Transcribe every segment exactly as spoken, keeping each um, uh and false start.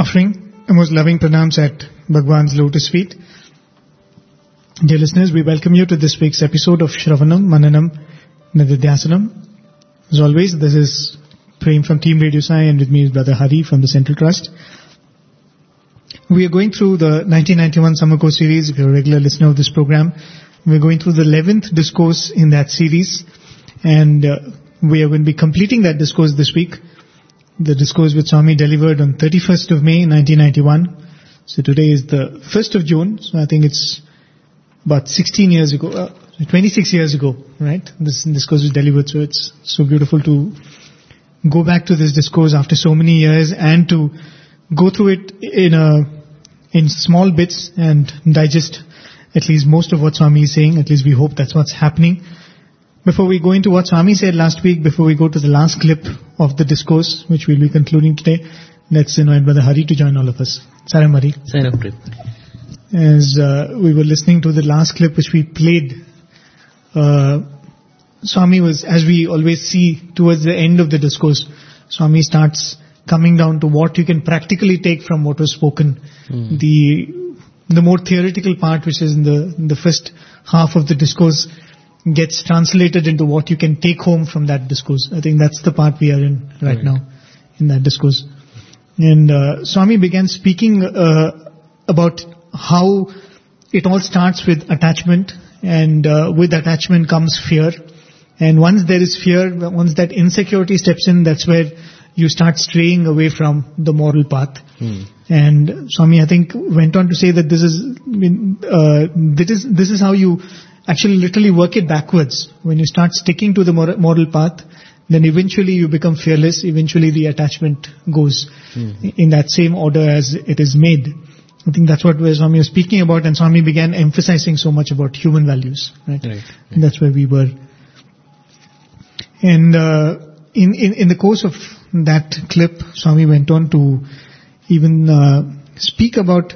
offering a most loving pranams at Bhagwan's lotus feet. Dear listeners, we welcome you to this week's episode of Shravanam Mananam Nididhyasanam. As always, this is Prem from Team Radio Sai, and with me is Brother Hari from the Central Trust. We are going through the nineteen ninety-one Summer Course series. If you're a regular listener of this program, we're going through the eleventh discourse in that series, and uh, we are going to be completing that discourse this week. The discourse which Swami delivered on thirty-first of May nineteen ninety-one. So today is the first of June, so I think it's about sixteen years ago, uh, twenty-six years ago, right? This discourse was delivered, so it's so beautiful to go back to this discourse after so many years and to go through it in a in small bits and digest at least most of what Swami is saying. At least we hope that's what's happening. Before we go into what Swami said last week, before we go to the last clip of the discourse, which we'll be concluding today, let's invite Brother Hari to join all of us. Saram Hari. Saram Hari. As uh, we were listening to the last clip which we played, uh, Swami was, as we always see towards the end of the discourse, Swami starts coming down to what you can practically take from what was spoken. Mm. The the more theoretical part, which is in the in the first half of the discourse, gets translated into what you can take home from that discourse. I think that's the part we are in right, right. now, in that discourse. And uh, Swami began speaking uh, about how it all starts with attachment, and uh, with attachment comes fear. And once there is fear, once that insecurity steps in, that's where you start straying away from the moral path. Hmm. And Swami, I think, went on to say that this is, uh, this is, this is how you actually literally work it backwards. When you start sticking to the moral path, then eventually you become fearless. Eventually the attachment goes hmm. in that same order as it is made. I think that's what Swami was speaking about, and Swami began emphasizing so much about human values. Right? Right, right. And that's where we were. And uh, in, in in the course of that clip, Swami went on to even uh, speak about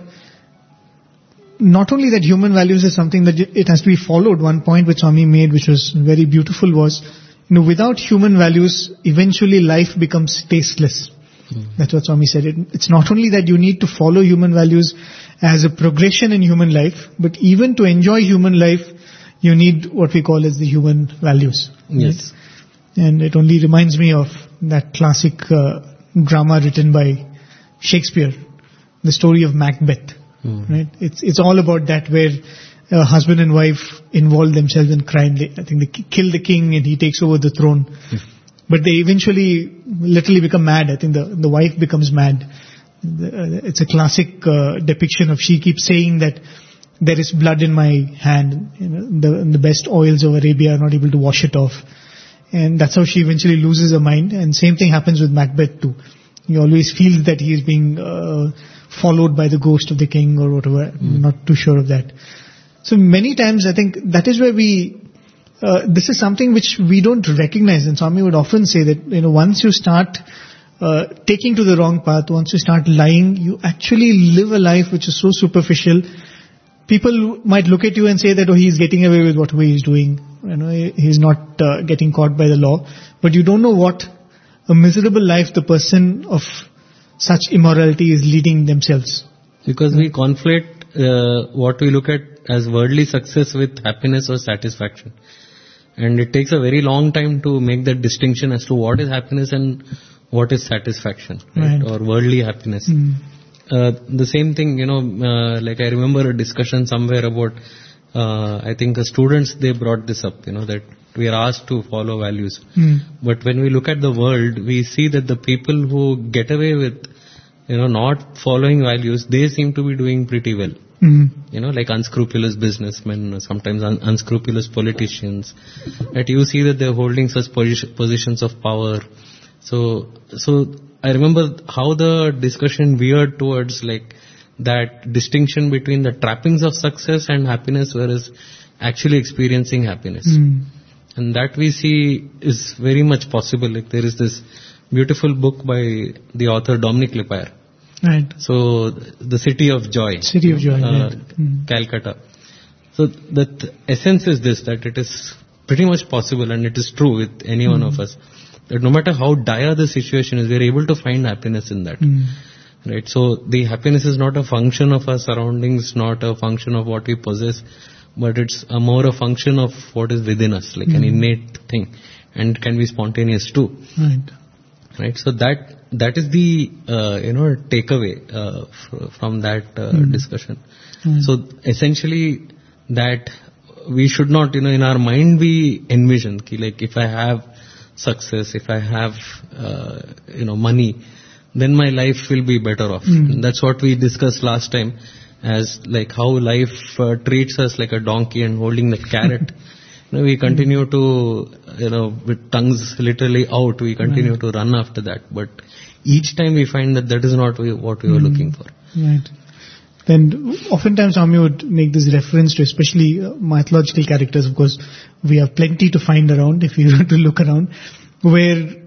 not only that human values is something that it has to be followed. One point which Swami made, which was very beautiful, was, you know, without human values, eventually life becomes tasteless. Mm. That's what Swami said. It, it's not only that you need to follow human values as a progression in human life, but even to enjoy human life, you need what we call as the human values. Yes. Right? And it only reminds me of that classic uh, drama written by Shakespeare, the story of Macbeth. Mm. Right? It's it's all about that, where uh, husband and wife involve themselves in crime. They, I think they kill the king and he takes over the throne. Mm. But they eventually literally become mad. I think the, the wife becomes mad. The, uh, it's a classic uh, depiction of, she keeps saying that there is blood in my hand. You know, the, the best oils of Arabia are not able to wash it off. And that's how she eventually loses her mind. And same thing happens with Macbeth too. He always feels that he is being uh, followed by the ghost of the king or whatever. Mm. I'm not too sure of that. So many times I think that is where we, uh, this is something which we don't recognize. And Swami would often say that, you know, once you start uh, taking to the wrong path, once you start lying, you actually live a life which is so superficial. People might look at you and say that, oh, he's getting away with whatever he's doing. You know, he's not uh, getting caught by the law. But you don't know what a miserable life the person of such immorality is leading themselves. Because we conflate uh, what we look at as worldly success with happiness or satisfaction. And it takes a very long time to make that distinction as to what is happiness and what is satisfaction, right? Right. Or worldly happiness. Mm. Uh, the same thing, you know, uh, like I remember a discussion somewhere about, uh, I think the students, they brought this up, you know, that we are asked to follow values. Mm. But when we look at the world, we see that the people who get away with, you know, not following values, they seem to be doing pretty well. Mm. You know, like unscrupulous businessmen, sometimes un- unscrupulous politicians, that you see that they're holding such posi- positions of power. So, so I remember how the discussion veered towards like that distinction between the trappings of success and happiness, whereas actually experiencing happiness. Mm. And that we see is very much possible. Like there is this beautiful book by the author Dominic Lepire. Right. So, The City of Joy. City of Joy, uh, right. Mm. Calcutta. So, the th- essence is this, that it is pretty much possible, and it is true with any mm. one of us, that no matter how dire the situation is, we are able to find happiness in that. Mm. Right. So the happiness is not a function of our surroundings, not a function of what we possess, but it's a more a function of what is within us, like mm. an innate thing, and it can be spontaneous too. Right. Right. So that that is the uh, you know takeaway uh, f- from that uh, mm. discussion. Mm. So essentially, that we should not, you know, in our mind we envision ki, like if I have success, if I have uh, you know money, then my life will be better off. Mm. That's what we discussed last time, as like how life uh, treats us like a donkey and holding the carrot. You know, we continue to, you know, with tongues literally out, we continue right. to run after that. But each time we find that that is not we, what we were mm. looking for. Right. Then oftentimes Swami would make this reference to especially uh, mythological characters. Of course, we have plenty to find around if you want to look around, where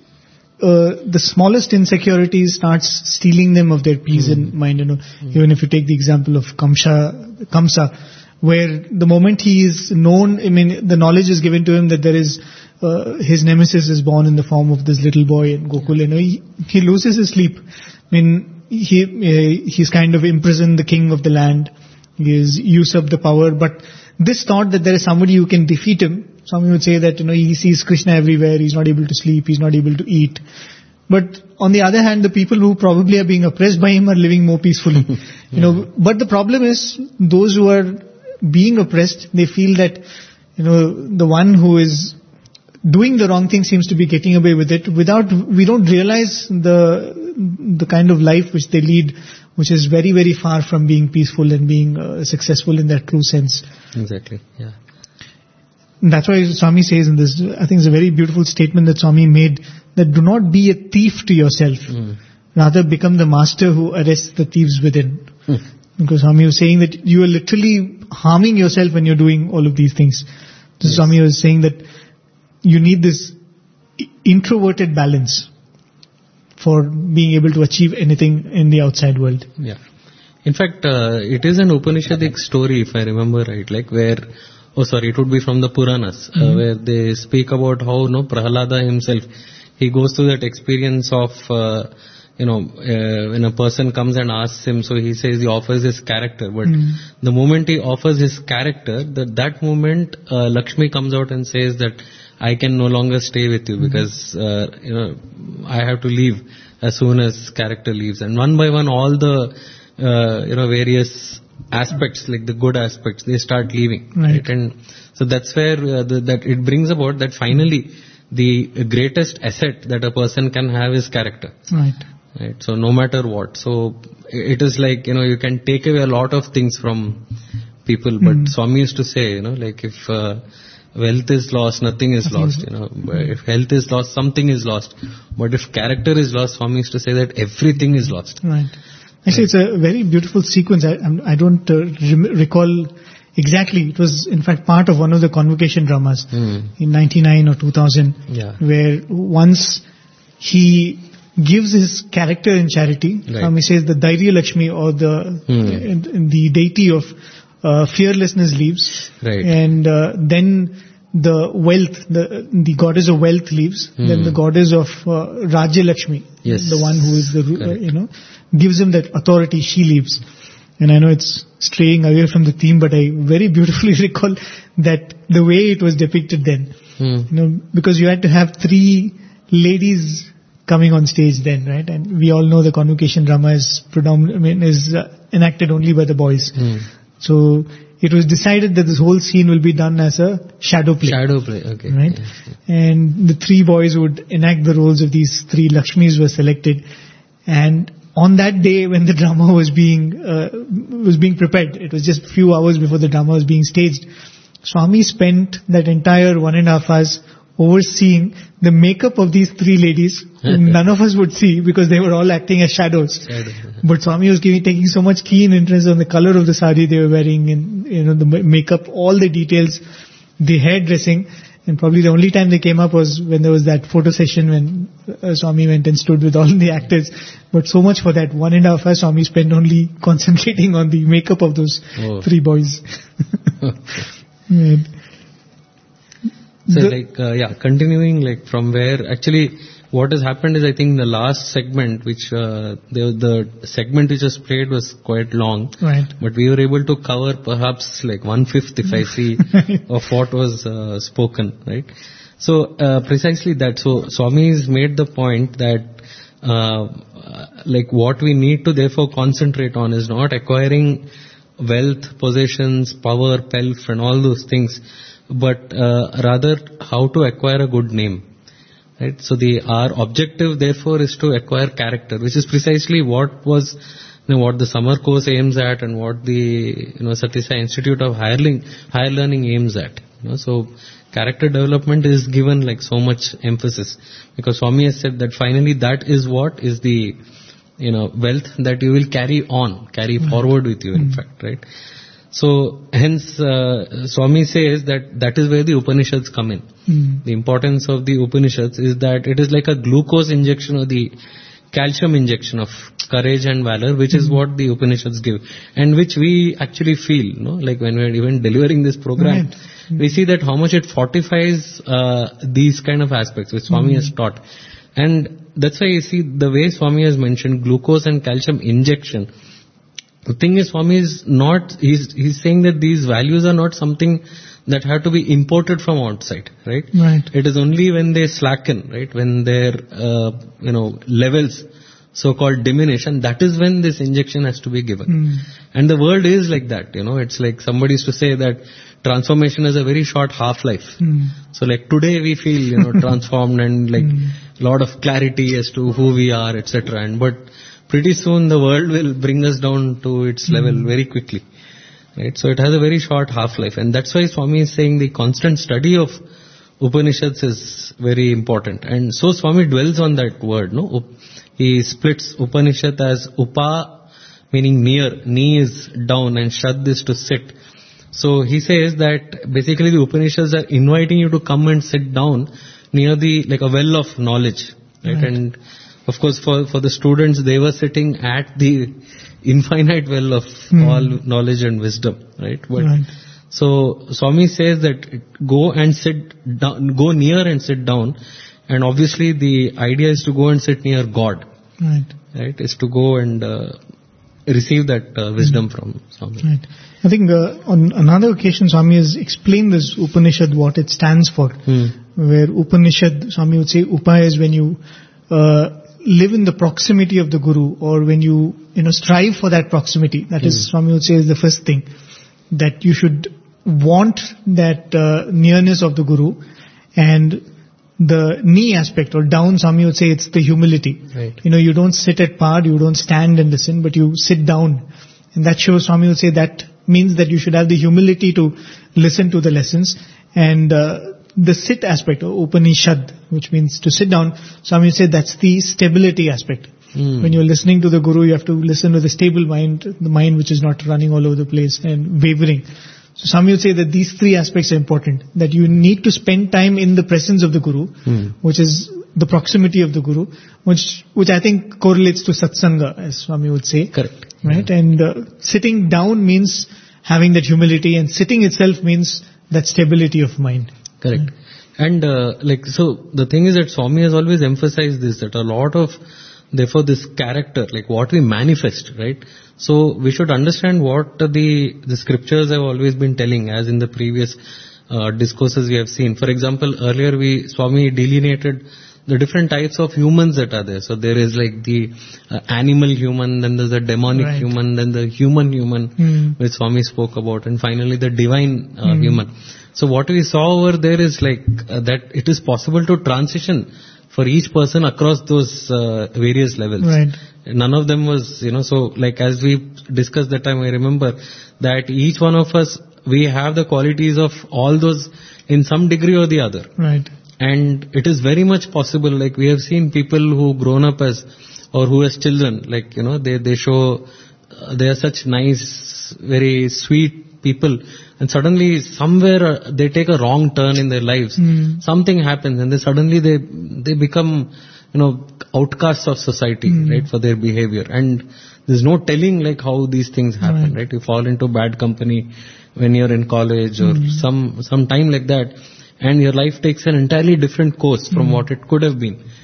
Uh, the smallest insecurity starts stealing them of their peace mm. and mind. You know, mm. even if you take the example of Kamsa, Kamsa, where the moment he is known, I mean, the knowledge is given to him that there is uh, his nemesis is born in the form of this little boy in Gokul. You know, he, he loses his sleep. I mean, he uh, he's kind of imprisoned the king of the land. He has usurped the power, but this thought that there is somebody who can defeat him. Some would say that, you know, he sees Krishna everywhere, he's not able to sleep, he's not able to eat. But on the other hand, the people who probably are being oppressed by him are living more peacefully. yeah. You know, but the problem is, those who are being oppressed, they feel that, you know, the one who is doing the wrong thing seems to be getting away with it without, we don't realize the, the kind of life which they lead, which is very, very far from being peaceful and being uh, successful in that true sense. Exactly, yeah. That's why Swami says in this, I think it's a very beautiful statement that Swami made, that do not be a thief to yourself. Mm. Rather become the master who arrests the thieves within. Mm. Because Swami was saying that you are literally harming yourself when you're doing all of these things. So yes. Swami was saying that you need this introverted balance for being able to achieve anything in the outside world. Yeah. In fact, uh, it is an Upanishadic story, if I remember right, like where Oh, sorry, it would be from the Puranas, mm-hmm. uh, where they speak about how, no, Prahalada himself, he goes through that experience of, uh, you know, uh, when a person comes and asks him, so he says he offers his character, but mm-hmm. the moment he offers his character, that, that moment, uh, Lakshmi comes out and says that I can no longer stay with you mm-hmm. because, uh, you know, I have to leave as soon as character leaves. And one by one, all the, uh, you know, various aspects, like the good aspects, they start leaving. Right. Right? And so that's where uh, the, that it brings about that finally the greatest asset that a person can have is character. Right. Right. So no matter what. So it is like, you know, you can take away a lot of things from people, but mm. Swami used to say, you know, like if uh, wealth is lost, nothing is nothing lost, is you know. But if health is lost, something is lost. But if character is lost, Swami used to say that everything is lost. Right. Actually, it's a very beautiful sequence. I, I don't uh, rem- recall exactly. It was, in fact, part of one of the convocation dramas mm. in ninety-nine or two thousand, yeah. where once he gives his character in charity, right. um, he says the Dairya Lakshmi, or the mm. the deity of uh, fearlessness, leaves, right. and uh, then the wealth, the the goddess of wealth leaves, mm. then the goddess of uh, Rajya Lakshmi, yes. the one who is the uh, you know. gives him that authority, she leaves. And I know it's straying away from the theme, but I very beautifully recall that the way it was depicted then. Hmm. You know, because you had to have three ladies coming on stage then, right? And we all know the convocation drama is predominant, I mean, is uh, enacted only by the boys. Hmm. So it was decided that this whole scene will be done as a shadow play. Shadow play, okay. Right? Yes, yes. And the three boys would enact the roles of these three Lakshmis were selected. And on that day when the drama was being uh, was being prepared, it was just a few hours before the drama was being staged, Swami spent that entire one and a half hours overseeing the makeup of these three ladies whom none of us would see because they were all acting as shadows. But Swami was giving, taking so much keen interest on the color of the sari they were wearing, and you know the makeup, all the details, the hairdressing. And probably the only time they came up was when there was that photo session when uh, Swami went and stood with all the actors. But so much for that one and a half hours, Swami spent only concentrating on the makeup of those oh. three boys. So the, like, uh, yeah, continuing like from where, actually what has happened is, I think the last segment, which uh, the the segment which was played was quite long, right? But we were able to cover perhaps like one fifth, if I see, of what was uh, spoken, right? So uh, precisely that. So Swami's made the point that uh, like what we need to therefore concentrate on is not acquiring wealth, possessions, power, pelf, and all those things, but uh, rather how to acquire a good name. Right? So the our objective therefore is to acquire character, which is precisely what was you know, what the summer course aims at, and what the you know Sathya Sai Institute of Higher Learning, Higher Learning aims at. You know, so character development is given like so much emphasis, because Swami has said that finally that is what is the you know wealth that you will carry on, carry mm. forward with you. In mm. fact, right. So hence uh, Swami says that that is where the Upanishads come in. Mm. The importance of the Upanishads is that it is like a glucose injection or the calcium injection of courage and valor, which mm. is what the Upanishads give, and which we actually feel, you know, like when we are even delivering this program, right. mm. we see that how much it fortifies uh, these kind of aspects which Swami mm. has taught. And that's why you see the way Swami has mentioned glucose and calcium injection. The thing is, Swami is not, he's, he's saying that these values are not something that have to be imported from outside, right? Right. It is only when they slacken, right? When their, uh, you know, levels so-called diminish, and that is when this injection has to be given. Mm. And the world is like that, you know, it's like somebody used to say that transformation is a very short half-life. Mm. So like today we feel, you know, transformed and like mm. lot of clarity as to who we are, et cetera. And but pretty soon the world will bring us down to its mm. level very quickly. Right? So it has a very short half-life, and that's why Swami is saying the constant study of Upanishads is very important. And so Swami dwells on that word, no? He splits Upanishad as Upa, meaning near, knee is down, and Shad is to sit. So he says that basically the Upanishads are inviting you to come and sit down near the, like a well of knowledge, right? right. And of course for, for the students, they were sitting at the infinite well of mm. all knowledge and wisdom, right? But right. So Swami says that go and sit down, go near and sit down, and obviously the idea is to go and sit near God, right? Right? Is to go and uh, receive that uh, wisdom mm. from Swami. Right. I think uh, on another occasion Swami has explained this Upanishad, what it stands for, mm. where Upanishad, Swami would say, Upa is when you uh, live in the proximity of the Guru, or when you, you know, strive for that proximity. That mm. is, Swami would say, is the first thing. That you should want that uh, nearness of the Guru. And the knee aspect, or down, Swami would say, it's the humility. Right. You know, you don't sit at par, you don't stand and listen, but you sit down. And that shows, Swami would say, that means that you should have the humility to listen to the lessons. And uh, the sit aspect, or Upanishad, which means to sit down, Swami would say that's the stability aspect. Mm. When you're listening to the Guru, you have to listen with a stable mind, the mind which is not running all over the place and wavering. So Swami would say that these three aspects are important, that you need to spend time in the presence of the Guru, mm. which is the proximity of the Guru, which which I think correlates to satsanga, as Swami would say. Correct. Right? Yeah. And uh, sitting down means having that humility, and sitting itself means that stability of mind. Correct. Mm. And uh, like, so the thing is that Swami has always emphasized this, that a lot of, therefore this character, like what we manifest, right? So we should understand what the the scriptures have always been telling, as in the previous uh, discourses we have seen. For example, earlier we, Swami delineated the different types of humans that are there. So there is like the uh, animal human, then there's the demonic right. human, then the human human, mm. which Swami spoke about, and finally the divine uh, mm. human. So what we saw over there is like uh, that it is possible to transition for each person across those uh, various levels. Right. None of them was, you know, so like as we discussed that time, I remember that each one of us, we have the qualities of all those in some degree or the other. Right. And it is very much possible, like we have seen people who grown up as, or who as children, like, you know, they, they show, uh, they are such nice, very sweet people, and suddenly somewhere uh, they take a wrong turn in their lives. Mm. Something happens, and then suddenly they, they become, you know, outcasts of society, mm. right, for their behavior. And there's no telling like how these things happen, right? right? You fall into bad company when you're in college or mm. some, some time like that, and your life takes an entirely different course from mm. what it could have been.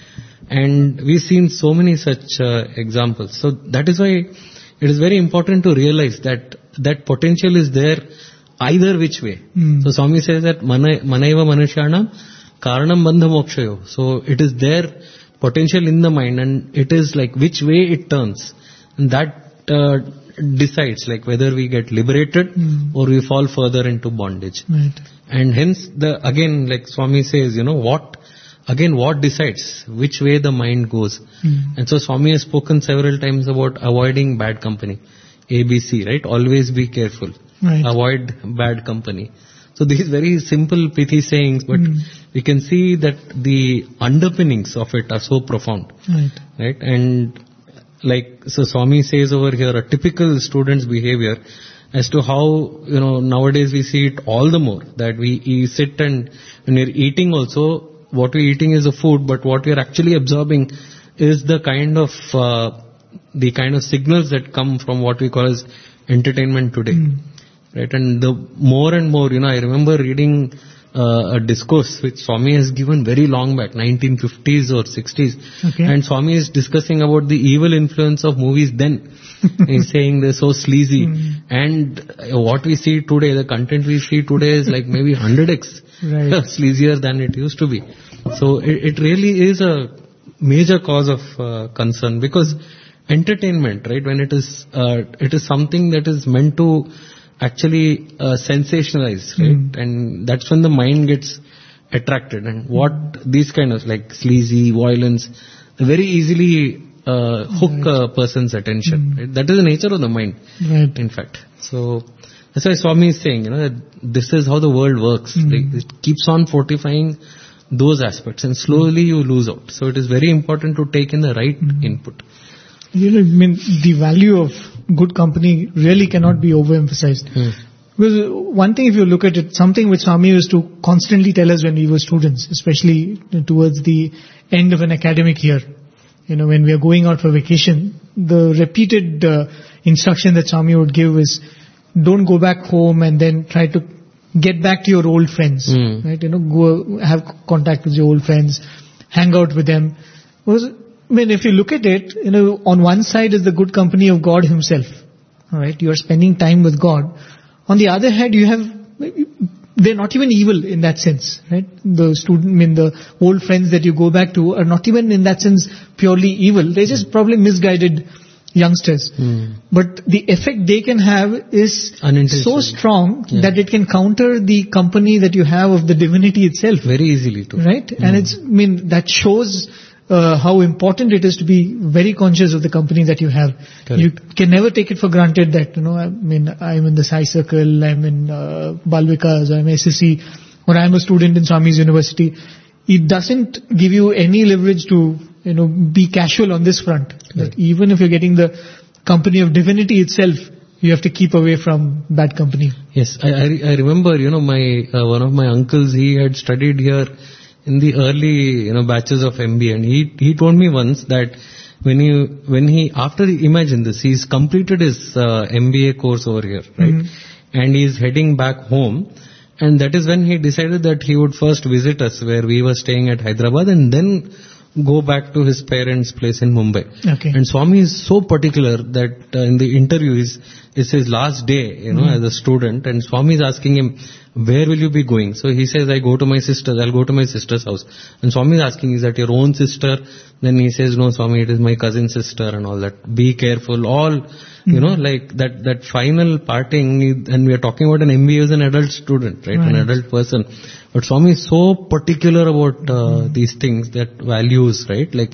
And we've seen so many such uh, examples. So that is why it is very important to realize that that potential is there either which way. Mm. So Swami says that mana, manaiva manushyanam karanam bandha mokshayo. So it is there potential in the mind, and it is like which way it turns. And that uh, decides like whether we get liberated mm. or we fall further into bondage. Right. And hence the, again, like Swami says, you know, what, again, what decides which way the mind goes. Mm. And so Swami has spoken several times about avoiding bad company. A B C, right? Always be careful. Right. Avoid bad company. So these very simple pithy sayings, but mm. we can see that the underpinnings of it are so profound. Right. Right? And like, so Swami says over here, a typical student's behavior as to how, you know, nowadays we see it all the more, that we, we sit and when we're eating also, what we're eating is a food, but what we're actually absorbing is the kind of, uh, the kind of signals that come from what we call as entertainment today. Mm. Right? And the more and more, you know, I remember reading uh, a discourse which Swami has given very long back, nineteen fifties or sixties. Okay. And Swami is discussing about the evil influence of movies then. He's saying they're so sleazy. Mm. And what we see today, the content we see today is like maybe one hundred x right. sleazier than it used to be. So it, it really is a major cause of uh, concern, because entertainment, right, when it is, uh, it is something that is meant to actually uh, sensationalize, right? Mm. And that's when the mind gets attracted. And what these kind of like sleazy, violence, very easily uh, hook right. a person's attention. Mm. Right? That is the nature of the mind, right. in fact. So that's why Swami is saying, you know, that this is how the world works. Mm. Like, it keeps on fortifying those aspects, and slowly you lose out. So it is very important to take in the right mm. input. You know, I mean, the value of good company really cannot be overemphasized. Hmm. Because one thing, if you look at it, something which Swami used to constantly tell us when we were students, especially towards the end of an academic year, you know, when we are going out for vacation, the repeated uh, instruction that Swami would give is, don't go back home and then try to get back to your old friends, hmm. right? You know, go have contact with your old friends, hang out with them. Was I mean, if you look at it, you know, on one side is the good company of God Himself. All right, you are spending time with God. On the other hand, you have, they're not even evil in that sense, right? The student, I mean, the old friends that you go back to are not even in that sense purely evil. They're just probably misguided youngsters. Mm. But the effect they can have is so strong yeah. that it can counter the company that you have of the divinity itself. Very easily too. Right? Mm. And it's, I mean, that shows Uh, how important it is to be very conscious of the company that you have. Correct. You can never take it for granted that, you know, I mean, I'm in the Sai Circle, I'm in uh, Balvikas, I'm S S C, or I'm a student in Swami's University. It doesn't give you any leverage to, you know, be casual on this front. That even if you're getting the company of divinity itself, you have to keep away from bad company. Yes, I, I, I remember, you know, my uh, one of my uncles, he had studied here in the early, you know, batches of M B A, and he he told me once that when you when he after imagine this, he's completed his uh, M B A course over here, right, mm-hmm. and he's heading back home, and that is when he decided that he would first visit us where we were staying at Hyderabad, and then go back to his parents' place in Mumbai. Okay. And Swami is so particular that uh, in the interview is it's his last day, you know, mm-hmm. as a student, and Swami is asking him, where will you be going? So he says, I go to my sister's, I'll go to my sister's house. And Swami is asking, is that your own sister? Then he says, no, Swami, it is my cousin's sister and all that. Be careful, all, mm-hmm. you know, like that, that final parting, and we are talking about an M B A as an adult student, right? right. An adult person. But Swami is so particular about uh, mm-hmm. these things, that values, right? Like,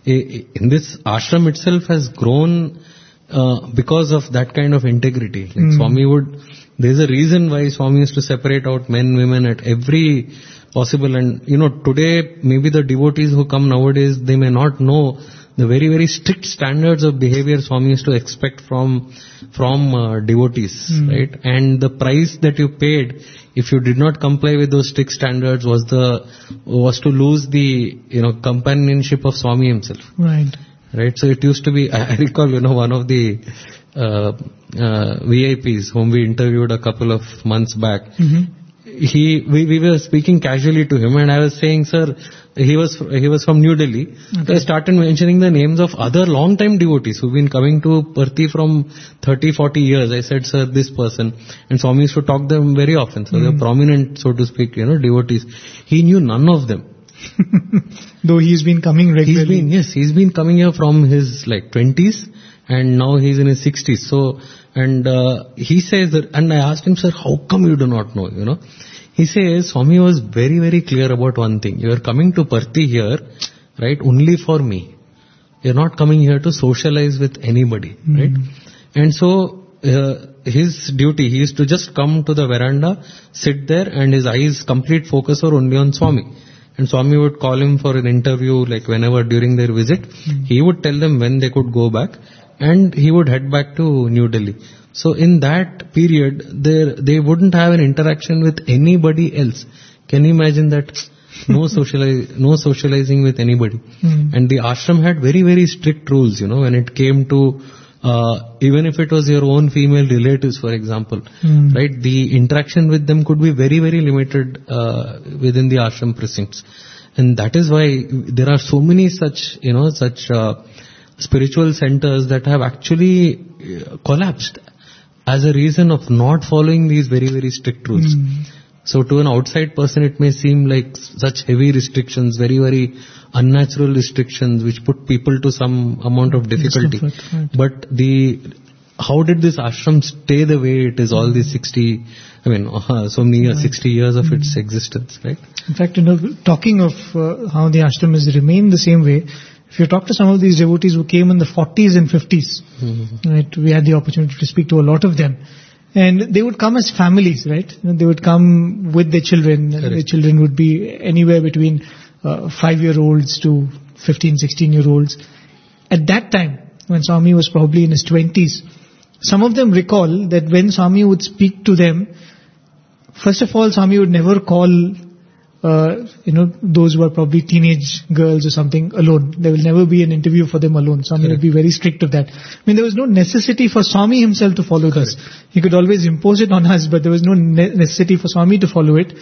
in this ashram itself has grown uh, because of that kind of integrity. Like mm-hmm. Swami would, there's a reason why Swami used to separate out men, women at every possible, and you know, today maybe the devotees who come nowadays, they may not know the very, very strict standards of behavior Swami used to expect from, from uh, devotees, mm. right? And the price that you paid if you did not comply with those strict standards was the, was to lose the, you know, companionship of Swami himself. Right. Right. So it used to be, I recall, you know, one of the, uh, uh, V I Ps whom we interviewed a couple of months back. Mm-hmm. he we, we were speaking casually to him, and I was saying, sir, he was he was from New Delhi. Okay. So I started mentioning the names of other long-time devotees who've been coming to Parthi from thirty, forty years. I said, sir, this person. And Swami used to talk them very often. So mm. they're prominent, so to speak, you know, devotees. He knew none of them. Though he's been coming regularly. He's been, yes, he's been coming here from his like twenties, and now he's in his sixties. So, and uh, he says that, and I asked him, sir, how come you do not know, you know? He says, Swami was very, very clear about one thing. You are coming to Parthi here, right, only for me. You're not coming here to socialize with anybody, mm. right? And so, uh, his duty, he used to just come to the veranda, sit there, and his eyes, complete focus were only on Swami. And Swami would call him for an interview, like whenever during their visit. Mm. He would tell them when they could go back, and he would head back to New Delhi. So in that period, there they wouldn't have an interaction with anybody else. Can you imagine that? No socialize, no socializing with anybody. Mm. And the ashram had very, very strict rules, you know, when it came to, uh, even if it was your own female relatives, for example, mm. right, the interaction with them could be very, very limited, uh, within the ashram precincts. And that is why there are so many such, you know, such, uh, spiritual centers that have actually uh, collapsed as a reason of not following these very, very strict rules. Mm. So to an outside person, it may seem like such heavy restrictions, very, very unnatural restrictions, which put people to some amount of difficulty. Right. But the, how did this ashram stay the way it is all these sixty, I mean, uh, so many years, right. sixty years of mm. its existence, right? In fact, you know, talking of uh, how the ashram has remained the same way, if you talk to some of these devotees who came in the forties and fifties, mm-hmm. right, we had the opportunity to speak to a lot of them. And they would come as families, right? You know, they would come with their children. And their children would be anywhere between uh, five-year-olds to fifteen, sixteen-year-olds. At that time, when Swami was probably in his twenties, some of them recall that when Swami would speak to them, first of all, Swami would never call Uh, you know, those who are probably teenage girls or something alone. There will never be an interview for them alone. Swami would be very strict of that. I mean, there was no necessity for Swami himself to follow Correct. This. He could always impose it on us, but there was no ne- necessity for Swami to follow it.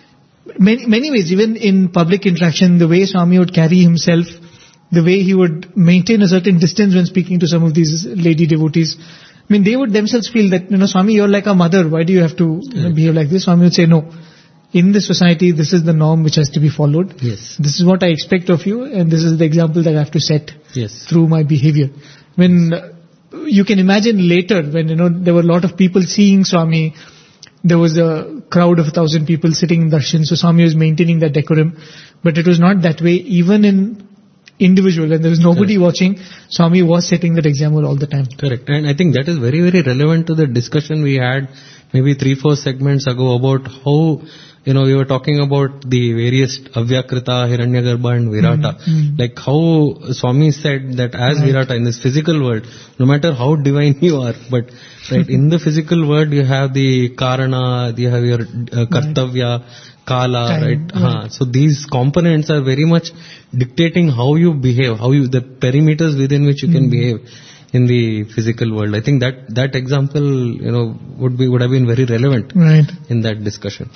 Many, many ways, even in public interaction, the way Swami would carry himself, the way he would maintain a certain distance when speaking to some of these lady devotees. I mean, they would themselves feel that, you know, Swami, you're like a mother. Why do you have to you know, behave like this? Swami would say, no. In this society, this is the norm which has to be followed. Yes. This is what I expect of you, and this is the example that I have to set yes. through my behavior. When uh, you can imagine later, when you know there were a lot of people seeing Swami, there was a crowd of a thousand people sitting in darshan, so Swami was maintaining that decorum. But it was not that way. Even in individual, when there was nobody Correct. Watching, Swami was setting that example all the time. Correct. And I think that is very, very relevant to the discussion we had maybe three, four segments ago about how, you know, we were talking about the various Avyakrita, Hiranyagarbha and Virata. Mm-hmm. Like how Swami said that as right. Virata in this physical world, no matter how divine you are, but right in the physical world you have the Karana, you have your uh, Kartavya, right. Kala, Time, right? right. Uh, so these components are very much dictating how you behave, how you, the perimeters within which you mm-hmm. can behave in the physical world. I think that, that example, you know, would be, would have been very relevant right. in that discussion.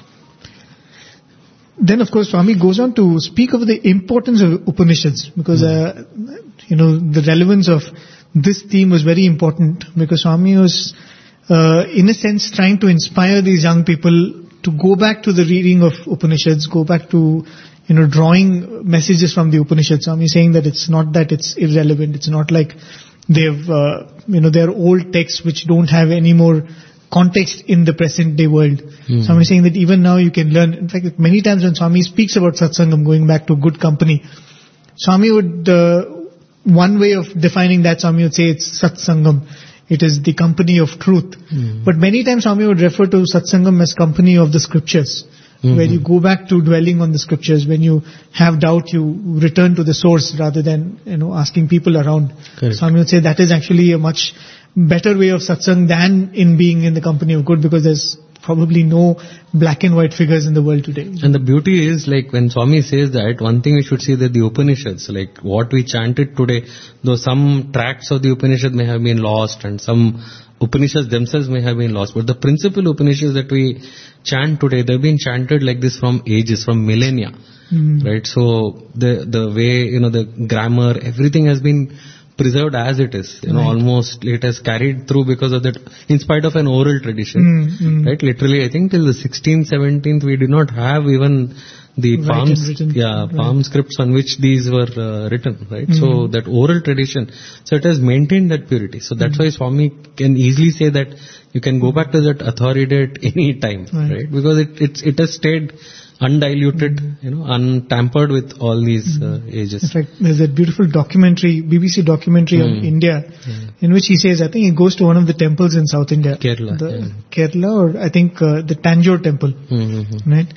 Then, of course, Swami goes on to speak of the importance of Upanishads, because, uh, you know, the relevance of this theme was very important, because Swami was, uh, in a sense, trying to inspire these young people to go back to the reading of Upanishads, go back to, you know, drawing messages from the Upanishads. Swami is saying that it's not that it's irrelevant, it's not like they've, uh, you know, they're old texts which don't have any more context in the present day world. Mm. Swami is saying that even now you can learn. In fact, many times when Swami speaks about satsangam, going back to good company, Swami would, uh, one way of defining that, Swami would say it's satsangam. It is the company of truth. Mm. But many times Swami would refer to satsangam as company of the scriptures. Mm-hmm. Where you go back to dwelling on the scriptures. When you have doubt, you return to the source rather than, you know, asking people around. Correct. Swami would say that is actually a much better way of satsang than in being in the company of good, because there's probably no black and white figures in the world today. And the beauty is, like, when Swami says that, one thing we should see that the Upanishads, like what we chanted today, though some tracts of the Upanishad may have been lost and some Upanishads themselves may have been lost, but the principal Upanishads that we chant today, they've been chanted like this from ages, from millennia, mm. right? So the the way, you know, the grammar, everything has been preserved as it is, you know, right. almost it has carried through because of that, in spite of an oral tradition, mm, mm. right? Literally, I think till the sixteenth, seventeenth, we did not have even the right palm, written, yeah, right. palm scripts on which these were uh, written, right? Mm. So that oral tradition, so it has maintained that purity. So that's mm. why Swami can easily say that you can go back to that authority at any time, right? right? Because it it's, it has stayed undiluted, mm. you know, untampered with all these mm. uh, ages. In fact, there's a beautiful documentary, B B C documentary mm. on India, mm. in which he says, I think he goes to one of the temples in South India. Kerala. The Yeah. Kerala, or I think uh, the Tanjore temple, mm-hmm. right?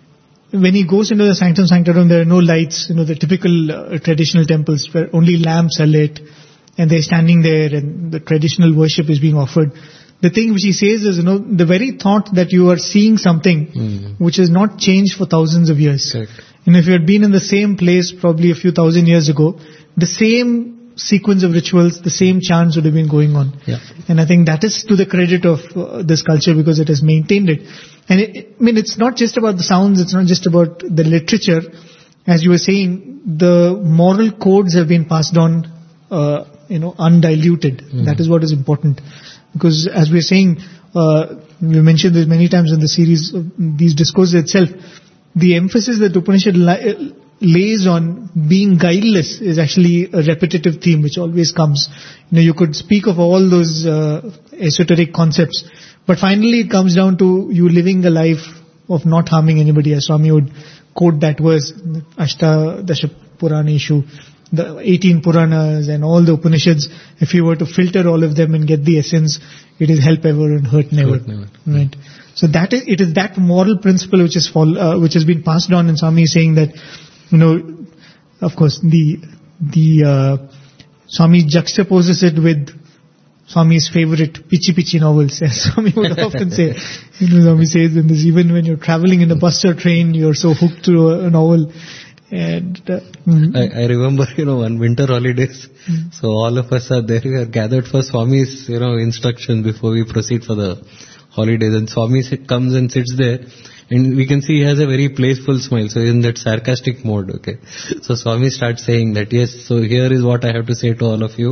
When he goes into the sanctum sanctorum, there are no lights, you know, the typical uh, traditional temples where only lamps are lit and they're standing there and the traditional worship is being offered. The thing which he says is, you know, the very thought that you are seeing something mm. which has not changed for thousands of years. Correct. And if you had been in the same place probably a few thousand years ago, the same sequence of rituals, the same chants would have been going on. Yeah. And I think that is to the credit of uh, this culture because it has maintained it. And it, I mean, it's not just about the sounds, it's not just about the literature. As you were saying, the moral codes have been passed on, uh, you know, undiluted. Mm. That is what is important. Because as we are saying, uh, we mentioned this many times in the series, uh, these discourses itself, the emphasis that Upanishad li- lays on being guileless is actually a repetitive theme which always comes. You know, you could speak of all those uh, esoteric concepts, but finally it comes down to you living a life of not harming anybody, as Swami would quote that verse, Ashta Dasha Puraneshu, the eighteen Puranas and all the Upanishads. If you were to filter all of them and get the essence, it is help ever and hurt never. Hurt never. Right. So that is, it is that moral principle which is fall, uh, which has been passed on, and Swami is saying that, you know, of course, the, the, uh, Swami juxtaposes it with Swami's favorite Pichi Pichi novels, as Swami would often say. You know, Swami says in this, even when you're traveling in a bus or train, you're so hooked to a, a novel. And uh, mm-hmm. I, I remember, you know, on winter holidays, mm-hmm. so all of us are there, we are gathered for Swami's, you know, instruction before we proceed for the holidays. And Swami sit, comes and sits there, and we can see he has a very playful smile, so in that sarcastic mode, okay. So Swami starts saying that, yes, so here is what I have to say to all of you.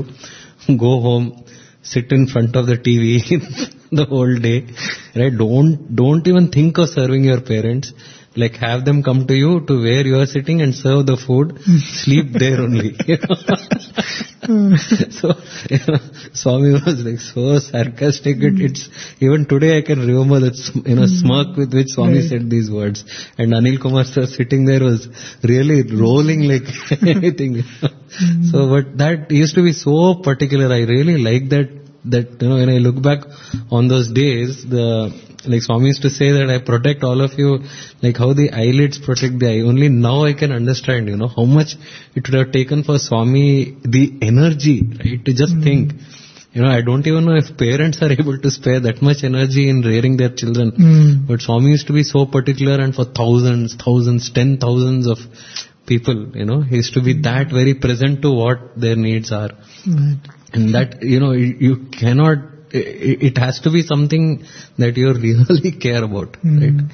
Go home, sit in front of the T V the whole day, right? Don't, don't even think of serving your parents. Like, have them come to you to where you are sitting and serve the food, sleep there only. You know? So, you know, Swami was like so sarcastic. It, it's, even today I can remember that, you know, smirk with which Swami right. said these words. And Anil Kumar sir sitting there was really rolling like anything. You know? So, but that used to be so particular. I really like that, that, you know, when I look back on those days, the, like Swami used to say that I protect all of you, like how the eyelids protect the eye. Only now I can understand, you know, how much it would have taken for Swami, the energy, right, to just mm. think. You know, I don't even know if parents are able to spare that much energy in rearing their children. Mm. But Swami used to be so particular, and for thousands, thousands, ten thousands of people, you know, he used to be that very present to what their needs are. Right. And that, you know, you, you cannot, it has to be something that you really care about, mm. right?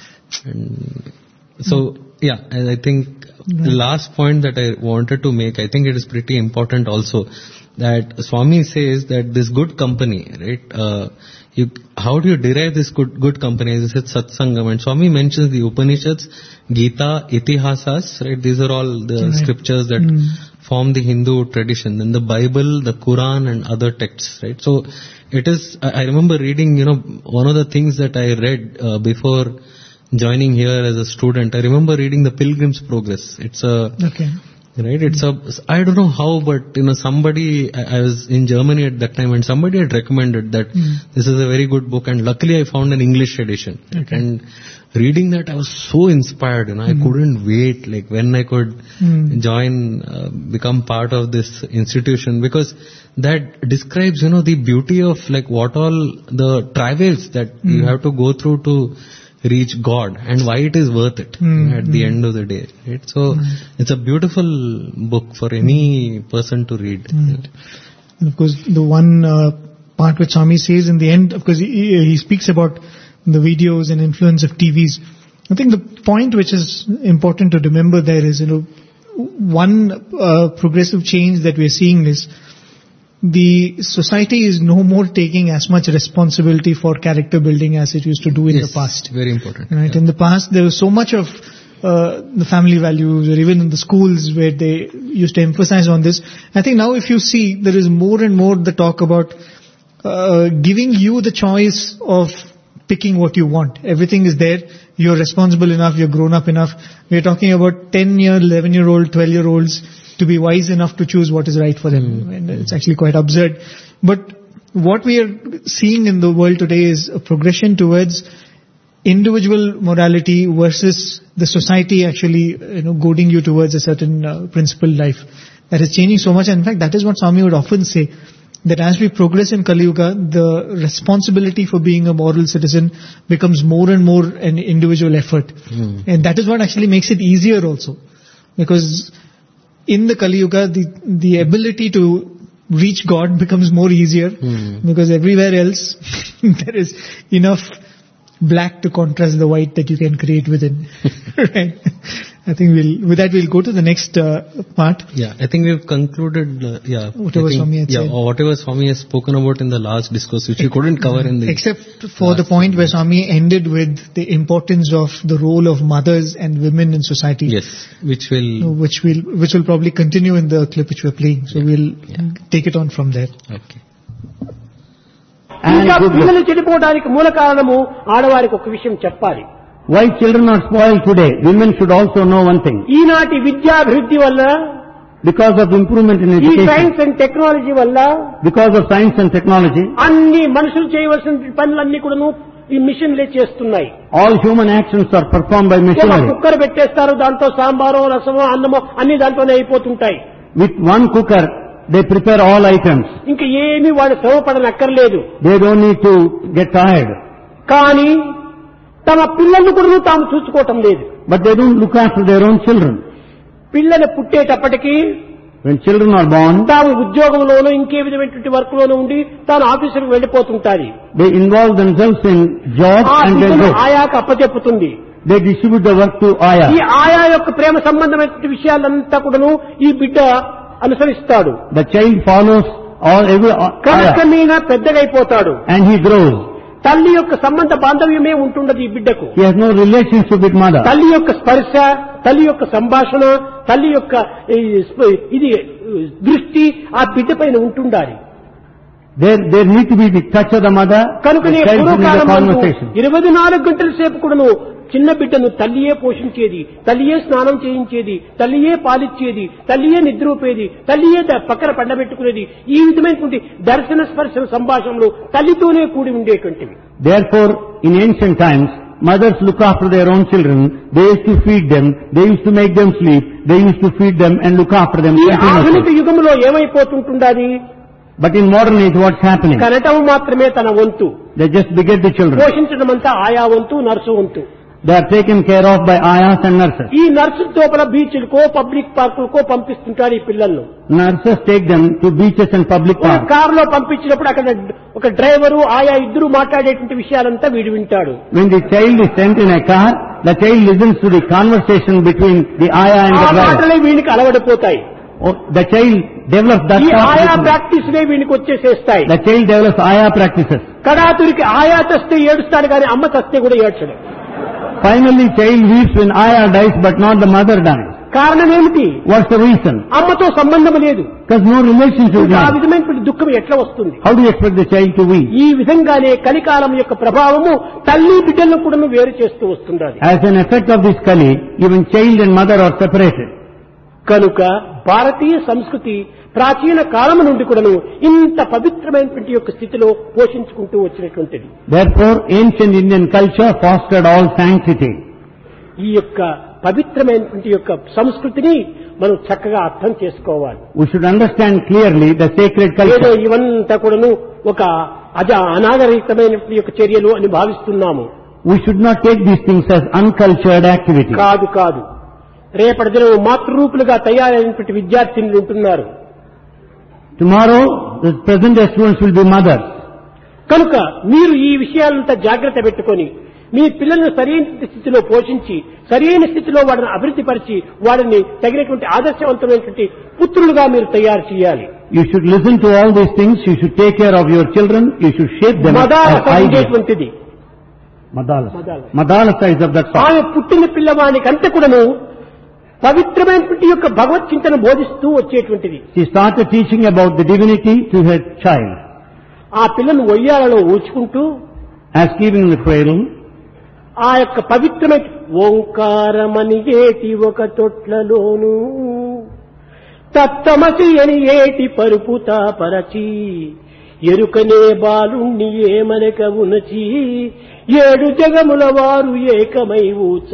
And so, yeah, and I think right. the last point that I wanted to make, I think it is pretty important also, that Swami says that this good company, right, uh, you, how do you derive this good, good company? As I said, Satsangam. And Swami mentions the Upanishads, Gita, Itihasas, right? These are all the right. scriptures that mm. form the Hindu tradition. Then the Bible, the Quran and other texts, right? So it is, I remember reading, you know, one of the things that I read uh, before joining here as a student, I remember reading the Pilgrim's Progress. It's a, okay. Right, it's a, I don't know how, but you know, somebody, I, I was in Germany at that time and somebody had recommended that mm. this is a very good book, and luckily I found an English edition. Okay. And reading that I was so inspired, you know, mm. I couldn't wait, like when I could mm. join, uh, become part of this institution, because that describes, you know, the beauty of like what all the travails that mm. you have to go through to reach God and why it is worth it mm, at the mm. end of the day. Right? So mm. it's a beautiful book for any person to read. Mm. Right? And of course, the one uh, part which Swami says in the end, of course, he, he speaks about the videos and influence of T Vs. I think the point which is important to remember there is, you know, one uh, progressive change that we are seeing is the society is no more taking as much responsibility for character building as it used to do in yes, the past. Very important. Right? Yeah. In the past, there was so much of uh, the family values, or even in the schools where they used to emphasize on this. I think now if you see, there is more and more the talk about uh, giving you the choice of picking what you want. Everything is there. You're responsible enough. You're grown up enough. We're talking about ten-year, eleven-year-old, twelve-year-olds to be wise enough to choose what is right for them. Mm. And it's actually quite absurd. But what we are seeing in the world today is a progression towards individual morality versus the society actually, you know, goading you towards a certain uh, principled life. That is changing so much. And in fact, that is what Swami would often say, that as we progress in Kali Yuga, the responsibility for being a moral citizen becomes more and more an individual effort. Mm. And that is what actually makes it easier also. Because in the Kali Yuga, the, the ability to reach God becomes more easier mm. because everywhere else there is enough black to contrast the white that you can create within. Right? I think we'll, with that we'll go to the next uh, part. Yeah, I think we've concluded, uh, yeah. Whatever think, Swami had yeah, said. or whatever Swami has spoken about in the last discourse, which we couldn't cover in the... Except for the point where Swami ended with the importance of the role of mothers and women in society. Yes, which will... Which will, which will probably continue in the clip which we're playing. So yeah. we'll yeah. take it on from there. Okay. ఇంకా పిల్లలు చెడిపోవడానికి మూల కారణము ఆడవారికి ఒక విషయం చెప్పాలి. Why children are spoiled today? Women should also know one thing. ఈనాటి విద్యాభివృద్ధి వల్ల, because of improvement in ఈ education, సైన్స్ అండ్ టెక్నాలజీ వల్ల, because of science and technology, అన్ని మనుషులు చేయవలసిన పనులన్నీ కూడాను ఈ మిషన్లే చేస్తున్నాయి. all human actions are performed by machinery. Cooker పెట్టేస్తారు, దాంతో సాంబారో రసమో అన్నమో అన్ని దాంట్లోనే అయిపోతుంటాయి. With one cooker they prepare all items. ఇంకా ఏమీ వాడు శ్రమ పడనక్కర్లేదు. They don't need to get tired. కానీ తమ పిల్లలను కూడా తాము చూసుకోవటం లేదు. But they don't look after their own children. పిల్లలు పుట్టేటప్పటికి, when children are born, తాము ఉద్యోగంలోనూ ఇంకే విధమైనటువంటి వర్క్ లోనూ ఉండి తాను ఆఫీసుకు వెళ్లిపోతుంటారు. They involve themselves in jobs and they go. ఆయాకు అప్పచెప్పుతుంది. They distribute the work to Aya. ఈ ఆయా యొక్క ప్రేమ సంబంధమైనటువంటి విషయాలంతా కూడాను ఈ బిడ్డ అనుసరిస్తాడు. The child follows all every క్రమక్రమేణా పెద్దగైపోతాడు. and he grows. తల్లి యొక్క సంబంధ బాంధవ్యమే ఉంటుండదు ఈ బిడ్డకు. He has no relationship with mother. తల్లి యొక్క స్పర్శ, తల్లి యొక్క సంభాషణ, తల్లి యొక్క ఇది దృష్టి ఆ బిడ్డ పైన ఉంటుండాలి. There, there need to be the touch of the mother. కనుకనే పూర్వకాలంలో ఇరవై నాలుగు గంటల సేపు కూడాను చిన్న బిడ్డను తల్లియే పోషించేది, తల్లియే స్నానం చేయించేది, తల్లియే పాలిచ్చేది, తల్లియే నిద్రపోయేది, తల్లియే పక్కన పండబెట్టుకునేది. ఈ విధమైనటువంటి దర్శన స్పర్శన సంభాషణలు తల్లితోనే కూడి ఉండేటువంటివి. Therefore, in ancient times, mothers look after their own children. They used to feed them. They used to make them sleep. They used to feed them and look after them. ఈ ఆధునిక యుగంలో ఏమైపోతుంటుండాది? But in modern age, what's happening? కనటం మాత్రమే తన వంతు. They just beget the children. పోషించడం అంతా ఆయా వంతు, నర్సు వంతు. They are taken care of by ayahs and nurses. ఈ నర్సు తోపల బీచ్లకో పబ్లిక్ పార్కులకో పంపిస్తుంటారు ఈ పిల్లలను. Nurses take them to beaches and public parks. కారులో పంపించినప్పుడు అక్కడ ఒక డ్రైవరు ఆయా ఇద్దరు మాట్లాడేటువంటి విషయాలంతా వీడు వింటాడు. When the child is sent in a car, the child listens to the conversation between the ayah and the driver. ఆ మాటలే వీనికి అలవడిపోతాయి. Oh, the child develops that. ఈ ఆయా ప్రాక్టీస్ నే వీనికి వచ్చేసేస్తాయి. The child develops ayah practices. కడాతురికి ఆయా తెస్తే ఏడుస్తాడు కానీ అమ్మ తెస్తే కూడా ఏడ్చడు. Finally, child weeps when ayah dies, but not the mother dies. కారణం ఏమిటి? What's the reason? అమ్మతో సంబంధం లేదు. Because no relationship with ఆ విధమైనటువంటి దుఃఖం ఎట్లా వస్తుంది? How do you expect the child to weep? ఈ విధంగానే కలికాలం యొక్క ప్రభావము తల్లి బిడ్డలను కూడా వేరు చేస్తూ వస్తుంది. As an effect of this Kali, even child and mother are separated. కనుక భారతీయ సంస్కృతి ప్రాచీన కాలం నుండి కూడాను ఇంత పవిత్రమైనటువంటి యొక్క స్థితిలో పోషించుకుంటూ వచ్చినటువంటిది. Therefore, ancient Indian culture fostered all sanctity. ఈ యొక్క పవిత్రమైనటువంటి యొక్క సంస్కృతిని మనం చక్కగా అర్థం చేసుకోవాలి. We should understand clearly the sacred ఏదో culture. ఇవంతా కూడాను ఒక అజ అనాగరికమైనటువంటి యొక్క చర్యలు అని భావిస్తున్నాము. We should not take these things as uncultured activity. కాదు కాదు. రేపటి దినం మాతృరూపులుగా తయారైనటువంటి విద్యార్థినులు ఉంటున్నారు. Tomorrow, the present day students will be mothers. కనుక మీరు ఈ విషయాలంతా జాగ్రత్త పెట్టుకొని మీ పిల్లలను సరైన స్థితిలో పోషించి సరైన స్థితిలో వాడిని అభివృద్ధి పరిచి వాడిని తగినటువంటి ఆదర్శవంతమైనటువంటి పుత్రులుగా మీరు తయారు చేయాలి. You should listen to all these things. You should take care of your children. You should shape them as ideals. మదాలటువంటిది Madala. Madala. Madala size of that sort. ఆమె పుట్టిన పిల్లవానికి అంతా కూడాను పవిత్రమైనటువంటి యొక్క భగవత్ చింతన బోధిస్తూ వచ్చేటువంటిది. She started teaching about the divinity to her child. ఆ పిల్లను ఒయ్యాలలో ఊచుకుంటూ As keeping in the cradle, ఆ యొక్క పవిత్రమైన ఓంకారమని ఏటి ఒక తొట్లలోను తత్తమసి అని ఏటి పరుపుతా పరచి ఎరుకనే బాలుణ్ణి ఏమనక ఉనచి ఏడు జగముల వారు ఏకమై ఊచ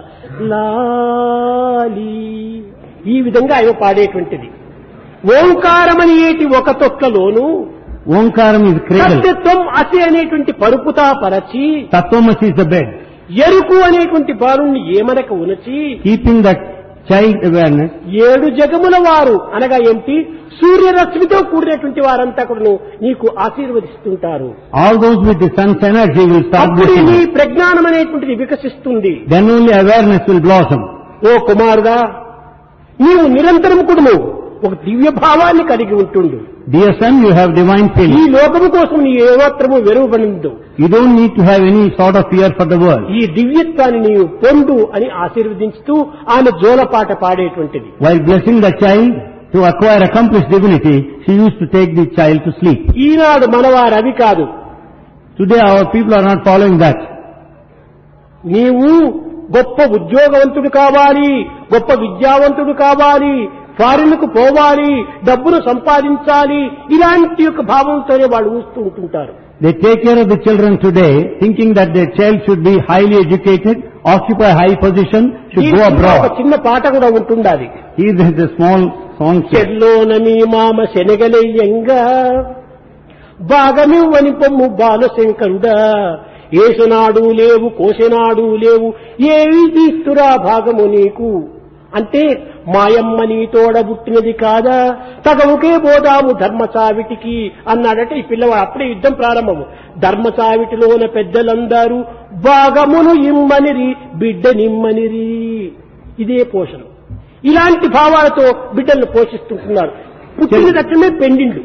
లాలి. ఈ విధంగా ఆయన పాడేటువంటిది. ఓంకారమని ఏటి ఒక తొట్లలోను Omkaram is cradle. సత్యత్వం అసి అనేటువంటి పరుపుతా పరచి Tattvamasi is the bed. ఎరుకు అనేటువంటి బాలుణ్ణి ఏమనక ఉనచి Keeping that child awareness, ఏడు జగముల వారు అనగా ఏమిటి సూర్యరశ్మితో కూడినటువంటి వారంతా కూడా నీకు ఆశీర్వదిస్తుంటారు. all those with the sun's energy will start అప్పుడు blessing నీ you. ప్రజ్ఞానం అనేటువంటిది వికసిస్తుంది. Then only awareness will blossom. ఓ కుమారుడా, నీవు నిరంతరం కూడా ఒక దివ్య భావాన్ని కలిగి ఉంటుండు. Dear son, you have divine ఈ feeling. లోకము కోసం నీ ఏమాత్రము వెరువబడిందు. You don't need to have any sort of fear for the world. ఈ దివ్యత్వాన్ని నీవు పొందు అని ఆశీర్వదించుతూ ఆమె జోలపాట పాడేటువంటిది. While blessing the child to acquire accomplished divinity, she used to take the child to sleep. ఈనాడు మనవారు అవి కాదు. Today our people are not following that. నీవు గొప్ప ఉద్యోగవంతుడు కావాలి, గొప్ప విద్యావంతుడు కావాలి, ఫారిన్కు పోవాలి, డబ్బును సంపాదించాలి, ఇలాంటి యొక్క భావంతోనే వాళ్ళు ఊస్తూ ఉంటుంటారు. They take care of the children today, thinking that their child should be highly educated, occupy high position, should go దీనికి ఒక abroad. చిన్న పాట కూడా ఉంటుండాలి. Here there is a small song here. చెల్లోన మీ మామ శనగలయ్యంగా భాగమివ్వని పొమ్ము బాలశంకరుడా ఏసునాడు లేవు కోసనాడు లేవు ఏవి తీస్తురా భాగము నీకు అంటే మాయమ్మ నీ తోడబుట్టినది కాదా తగవుకే పోదాము ధర్మసావిటికి అన్నాడట. ఈ పిల్లవాడు అప్పుడే యుద్ధం ప్రారంభము. ధర్మసావిటిలోన పెద్దలందరూ భాగమును ఇమ్మనిరి బిడ్డనిమ్మనిరి. ఇదే పోషణ. ఇలాంటి భావాలతో బిడ్డలను పోషిస్తుంటున్నారు. పుట్టిన తక్షణమే పెండిండు.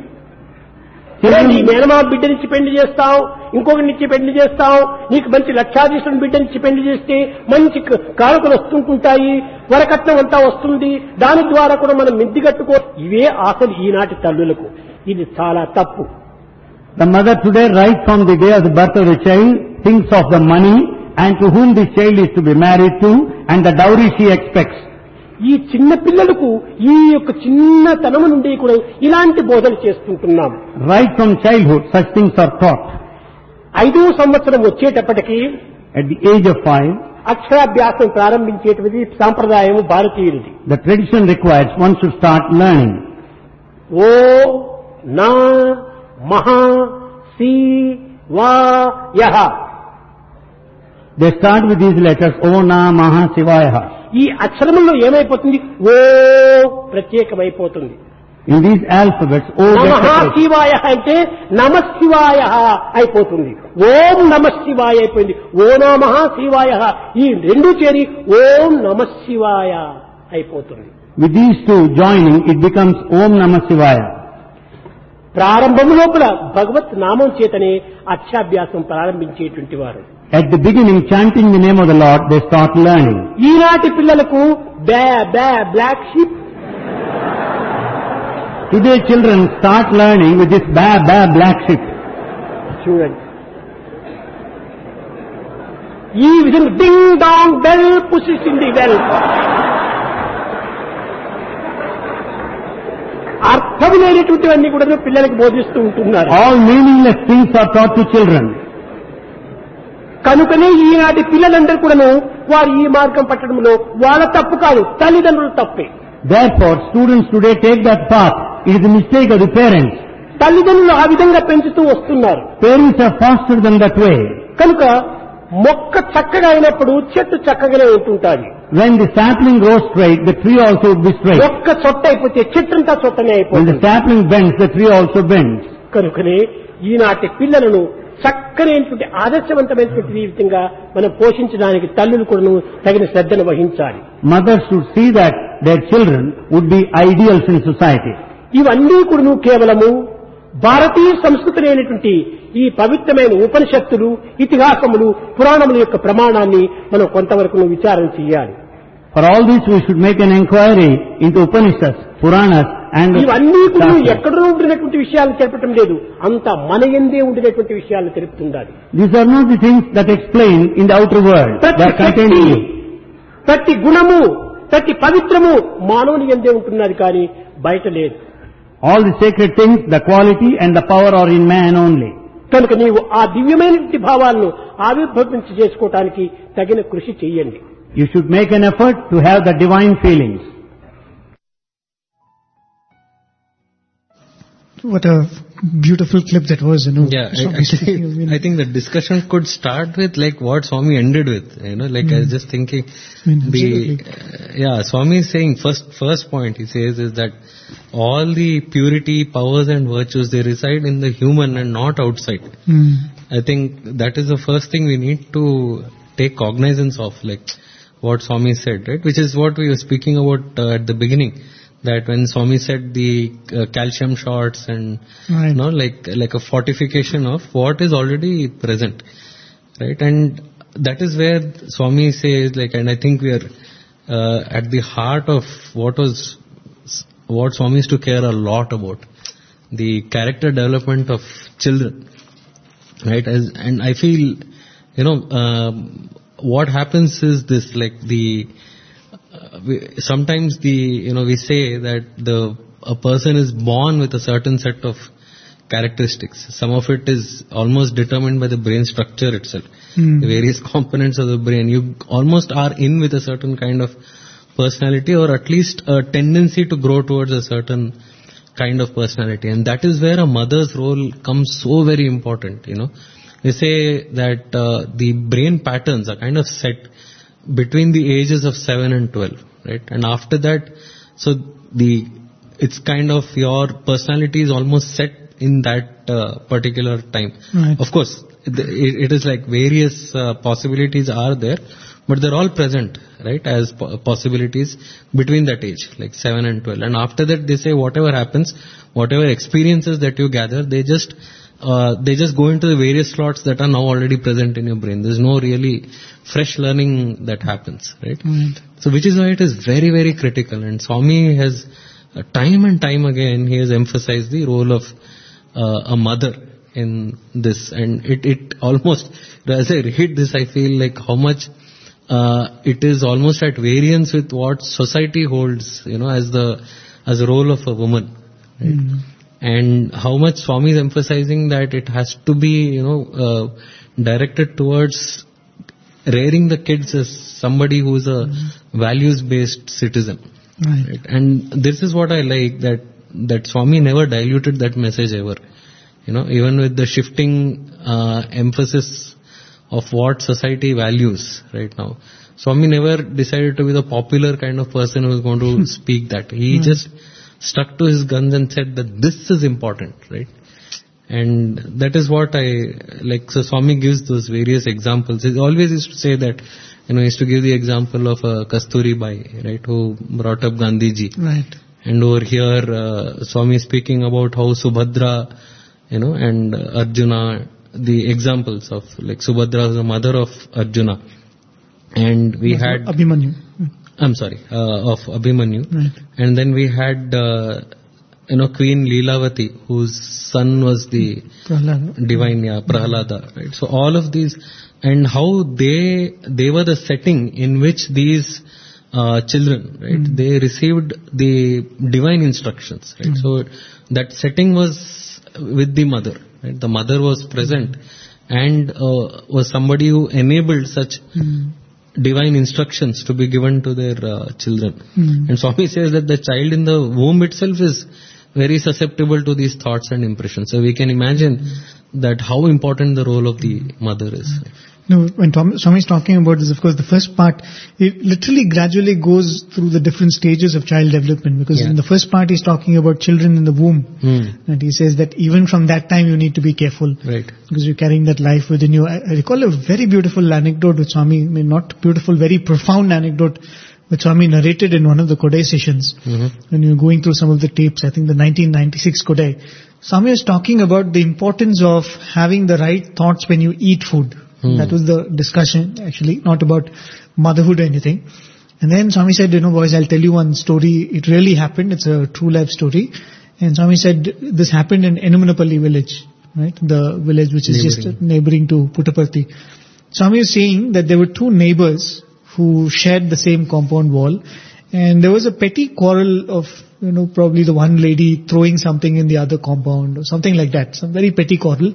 నీ మేనమా బిడ్డనిచ్చి పెళ్లి చేస్తాం, ఇంకొకరినిచ్చి పెళ్లి చేస్తాం, నీకు మంచి లక్షాధీశుని బిడ్డనిచ్చి పెళ్లి చేస్తే మంచి కానుకలు వస్తుంటుంటాయి, వరకట్నం అంతా వస్తుంది, దాని ద్వారా కూడా మనం మిద్ది కట్టుకో. ఇవే ఆశలు ఈనాటి తల్లులకు. ఇది చాలా తప్పు. The mother today, right from the day of the birth of the child, thinks of the money and to whom the child is to be married to and the dowry she expects. ఈ చిన్న పిల్లలకు ఈ యొక్క చిన్నతనము నుండి కూడా ఇలాంటి బోధలు చేస్తుంటున్నాం. Right from childhood, such things are taught. ఐదో సంవత్సరం వచ్చేటప్పటికి At the age of five, అక్షరాభ్యాసం ప్రారంభించేటువంటి సాంప్రదాయం భారతీయుడిది. the tradition requires one should start learning. ఓ నా మహా సి వా యహ. They start with these letters, O Na Maha Shivaya. ఈ అక్షరములో ఏమైపోతుంది? ఓ ప్రత్యేకమైపోతుంది. In these alphabets, O నమః gets separated. శివాయ అంటే నమ శివాయ అయిపోతుంది. ఓం నమ శివాయ అయిపోయింది. ఓ నమః శివాయ ఈ రెండు చేరి ఓం నమ శివాయ అయిపోతుంది. With these two joining, it becomes Om Namah Shivaya. ప్రారంభము లోపల భగవత్ నామం చేతనే అక్షరాభ్యాసం ప్రారంభించేటువంటి వారు. At the beginning, chanting the name of the Lord, they start learning. ఈనాటి పిల్లలకు baa baa black sheep. Today children start learning with this ba ba black sheep. చూడండి, ఈ విధంగా ding dong bell pussy's in the well. అర్థం లేనటువంటివన్నీ కూడా పిల్లలకు బోధిస్తూ ఉంటున్నారు. All meaningless things are taught to children. కనుకనే ఈనాటి పిల్లలందరూ కూడాను వారు ఈ మార్గం పట్టడంలో వాళ్ళ తప్పు కాదు, తల్లిదండ్రుల తప్పే. Therefore, students today take that path. It is a mistake of the parents. తల్లిదండ్రులు ఆ విధంగా పెంచుతూ వస్తున్నారు. Parents are faster than that way. కనుక మొక్క చక్కగా అయినప్పుడు చెట్టు చక్కగానే ఉంటుంటాది. When the sapling grows straight, the tree also will be straight. ఒక్క చొట్ట అయిపోతే చెట్టంతా చొట్టనే When the అయిపోతుంది. sapling bends, the tree also bends. కనుకనే ఈనాటి పిల్లలను చక్కనైనటువంటి ఆదర్శవంతమైనటువంటి విధంగా మనం పోషించడానికి తల్లులు కూడా తగిన శ్రద్ధను వహించాలి. Mothers should see that their children would be ideals in society. ఇవన్నీ కూడా కేవలము భారతీయ సంస్కృతి అయినటువంటి ఈ పవిత్రమైన ఉపనిషత్తులు, ఇతిహాసములు, పురాణముల యొక్క ప్రమాణాన్ని మనం కొంతవరకు విచారణ చేయాలి. For all this, we should make an inquiry into Upanishads, Puranas, and ఇవన్నీ కూడా Shastras. ఎక్కడో ఉండినటువంటి విషయాలు తెలపటం లేదు, అంతా మన యందే ఉండినటువంటి విషయాలు తెలుపుతుండాలి. These are not the things that explain in the outer world. They ప్రతి are contained in Shakti, you. ప్రతి గుణము, ప్రతి పవిత్రము మానవుని యందే ఉంటున్నది కానీ బయట లేదు. All the sacred things, the quality and the power are in man only. కనుక నీవు ఆ దివ్యమైనటువంటి భావాలను ఆవిర్భవించి చేసుకోవటానికి తగిన కృషి చెయ్యండి. You should make an effort to have the divine feelings. What a beautiful clip that was, you know. Yeah, So I, I, speaking of, you think, know, I think the discussion could start with like what Swami ended with. You know, like I was just thinking, I mean, the absolutely. uh, yeah, Swami is saying first first point he says is that all the purity, powers, and virtues they reside in the human and not outside. Mm. I think that is the first thing we need to take cognizance of, like what Swami said, right? Which is what we were speaking about uh, at the beginning. That when Swami said the uh, calcium shots and Right. you know, like like a fortification of what is already present, right? And that is where Swami says, like, and I think we are uh, at the heart of what was what Swami used to care a lot about, the character development of children, right? As and I feel, you know, um, what happens is this, like the. Uh, we, sometimes the you know we say that the a person is born with a certain set of characteristics. Some of it is almost determined by the brain structure itself, Hmm. the various components of the brain. You almost are in with a certain kind of personality, or at least a tendency to grow towards a certain kind of personality, and that is where a mother's role comes so very important. You know, they say that uh, the brain patterns are kind of set between the ages of seven and twelve, right? And after that, so the it's kind of your personality is almost set in that uh, particular time. Right. Of course, it, it is like various uh, possibilities are there, but they're all present, right, as po- possibilities between that age, like seven and twelve. And after that, they say whatever happens, whatever experiences that you gather, they just uh, they just go into the various slots that are now already present in your brain. There's no really fresh learning that happens, right? Right. So which is why it is very, very critical. And Swami has uh, time and time again, he has emphasized the role of uh, a mother in this. And it, it almost, as I read this, I feel like how much uh, it is almost at variance with what society holds, you know, as the, as a role of a woman, right? Mm. And how much Swami is emphasizing that it has to be, you know, uh, directed towards rearing the kids as somebody who is a values-based citizen. Right. Right? And this is what I like, that that Swami never diluted that message ever. You know, even with the shifting uh, emphasis of what society values right now, Swami never decided to be the popular kind of person who is going to speak that. He just stuck to his guns and said that this is important, right? And that is what I like. So Swami gives those various examples. He always used to say that, you know, he used to give the example of uh, Kasturi Bai, right, who brought up Gandhiji. Right. And over here, uh, Swami is speaking about how Subhadra, you know, and uh, Arjuna, the examples of, like, Subhadra was the mother of Arjuna. And we had, Abhimanyu. I'm sorry, uh, of Abhimanyu. Right. And then we had, uh, you know, Queen Leelavati, whose son was the Prahlada. divine, yeah, Prahlada, right? So all of these, and how they, they were the setting in which these uh, children, right, mm. they received the divine instructions, right? Mm. So that setting was with the mother, right? The mother was present and uh, was somebody who enabled such mm. divine instructions to be given to their uh, children. Mm. And Swami says that the child in the womb itself is very susceptible to these thoughts and impressions. So we can imagine mm. that how important the role of the mother is. Mm. No, when Tom, Swami is talking about this, of course, the first part, it literally gradually goes through the different stages of child development, because yeah. in the first part he's talking about children in the womb. Mm. And he says that even from that time you need to be careful. Right. Because you're carrying that life within you. I, I recall a very beautiful anecdote with Swami, I mean not beautiful, very profound anecdote which Swami narrated in one of the Kodai sessions. Mm-hmm. When you were going through some of the tapes, I think the nineteen ninety-six Kodai. Swami was talking about the importance of having the right thoughts when you eat food. Hmm. That was the discussion, actually, not about motherhood or anything. And then Swami said, you know, boys, I'll tell you one story. It really happened. It's a true life story. And Swami said, this happened in Enumanapalli village, right? The village which is neighboring. just neighboring to Puttaparthi. Swami was saying that there were two neighbors who shared the same compound wall. And there was a petty quarrel of, you know, probably the one lady throwing something in the other compound or something like that. Some very petty quarrel.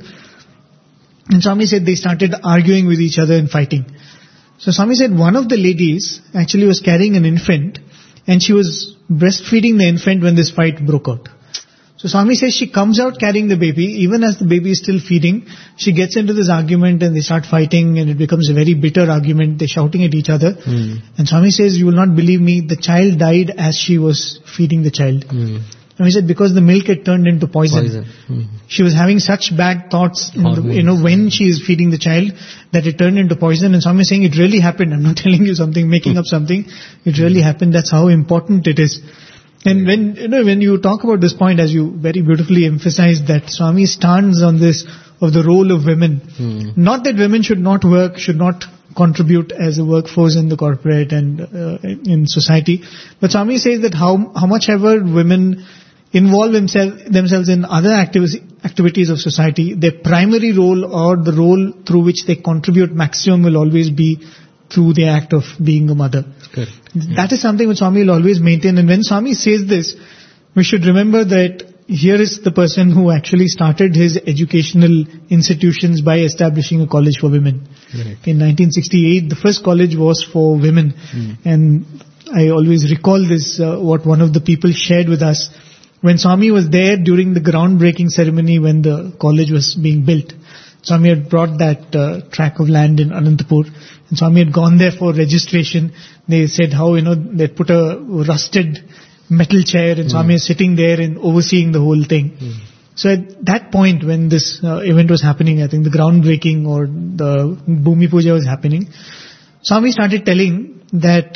And Swami said they started arguing with each other and fighting. So Swami said one of the ladies actually was carrying an infant and she was breastfeeding the infant when this fight broke out. So Swami says she comes out carrying the baby, even as the baby is still feeding, she gets into this argument and they start fighting and it becomes a very bitter argument. They're shouting at each other. Mm. And Swami says, you will not believe me, the child died as she was feeding the child. Mm. And he said because the milk had turned into poison. poison. Mm-hmm. She was having such bad thoughts, in the, you know, when she is feeding the child, that it turned into poison. And Swami is saying it really happened. I'm not telling you something, making up something. It really happened. That's how important it is. And when, you know, when you talk about this point, as you very beautifully emphasized, that Swami stands on this of the role of women. Mm. Not that women should not work, should not contribute as a workforce in the corporate and uh, in society. But Swami says that how, how much ever women involve themselves, themselves in other activities, activities of society, their primary role or the role through which they contribute maximum will always be through the act of being a mother. Correct. That is something which Swami will always maintain. And when Swami says this, we should remember that here is the person who actually started his educational institutions by establishing a college for women. Right. In nineteen sixty-eight, the first college was for women. Mm. And I always recall this, uh, what one of the people shared with us. When Swami was there during the groundbreaking ceremony when the college was being built, Swami had brought that uh, tract of land in Anantapur, and Swami had gone there for registration. They said how, you know, they put a rusted metal chair and mm. Swami is sitting there and overseeing the whole thing. Mm. So at that point when this uh, event was happening, I think the groundbreaking or the Bhumi Puja was happening, Swami started telling that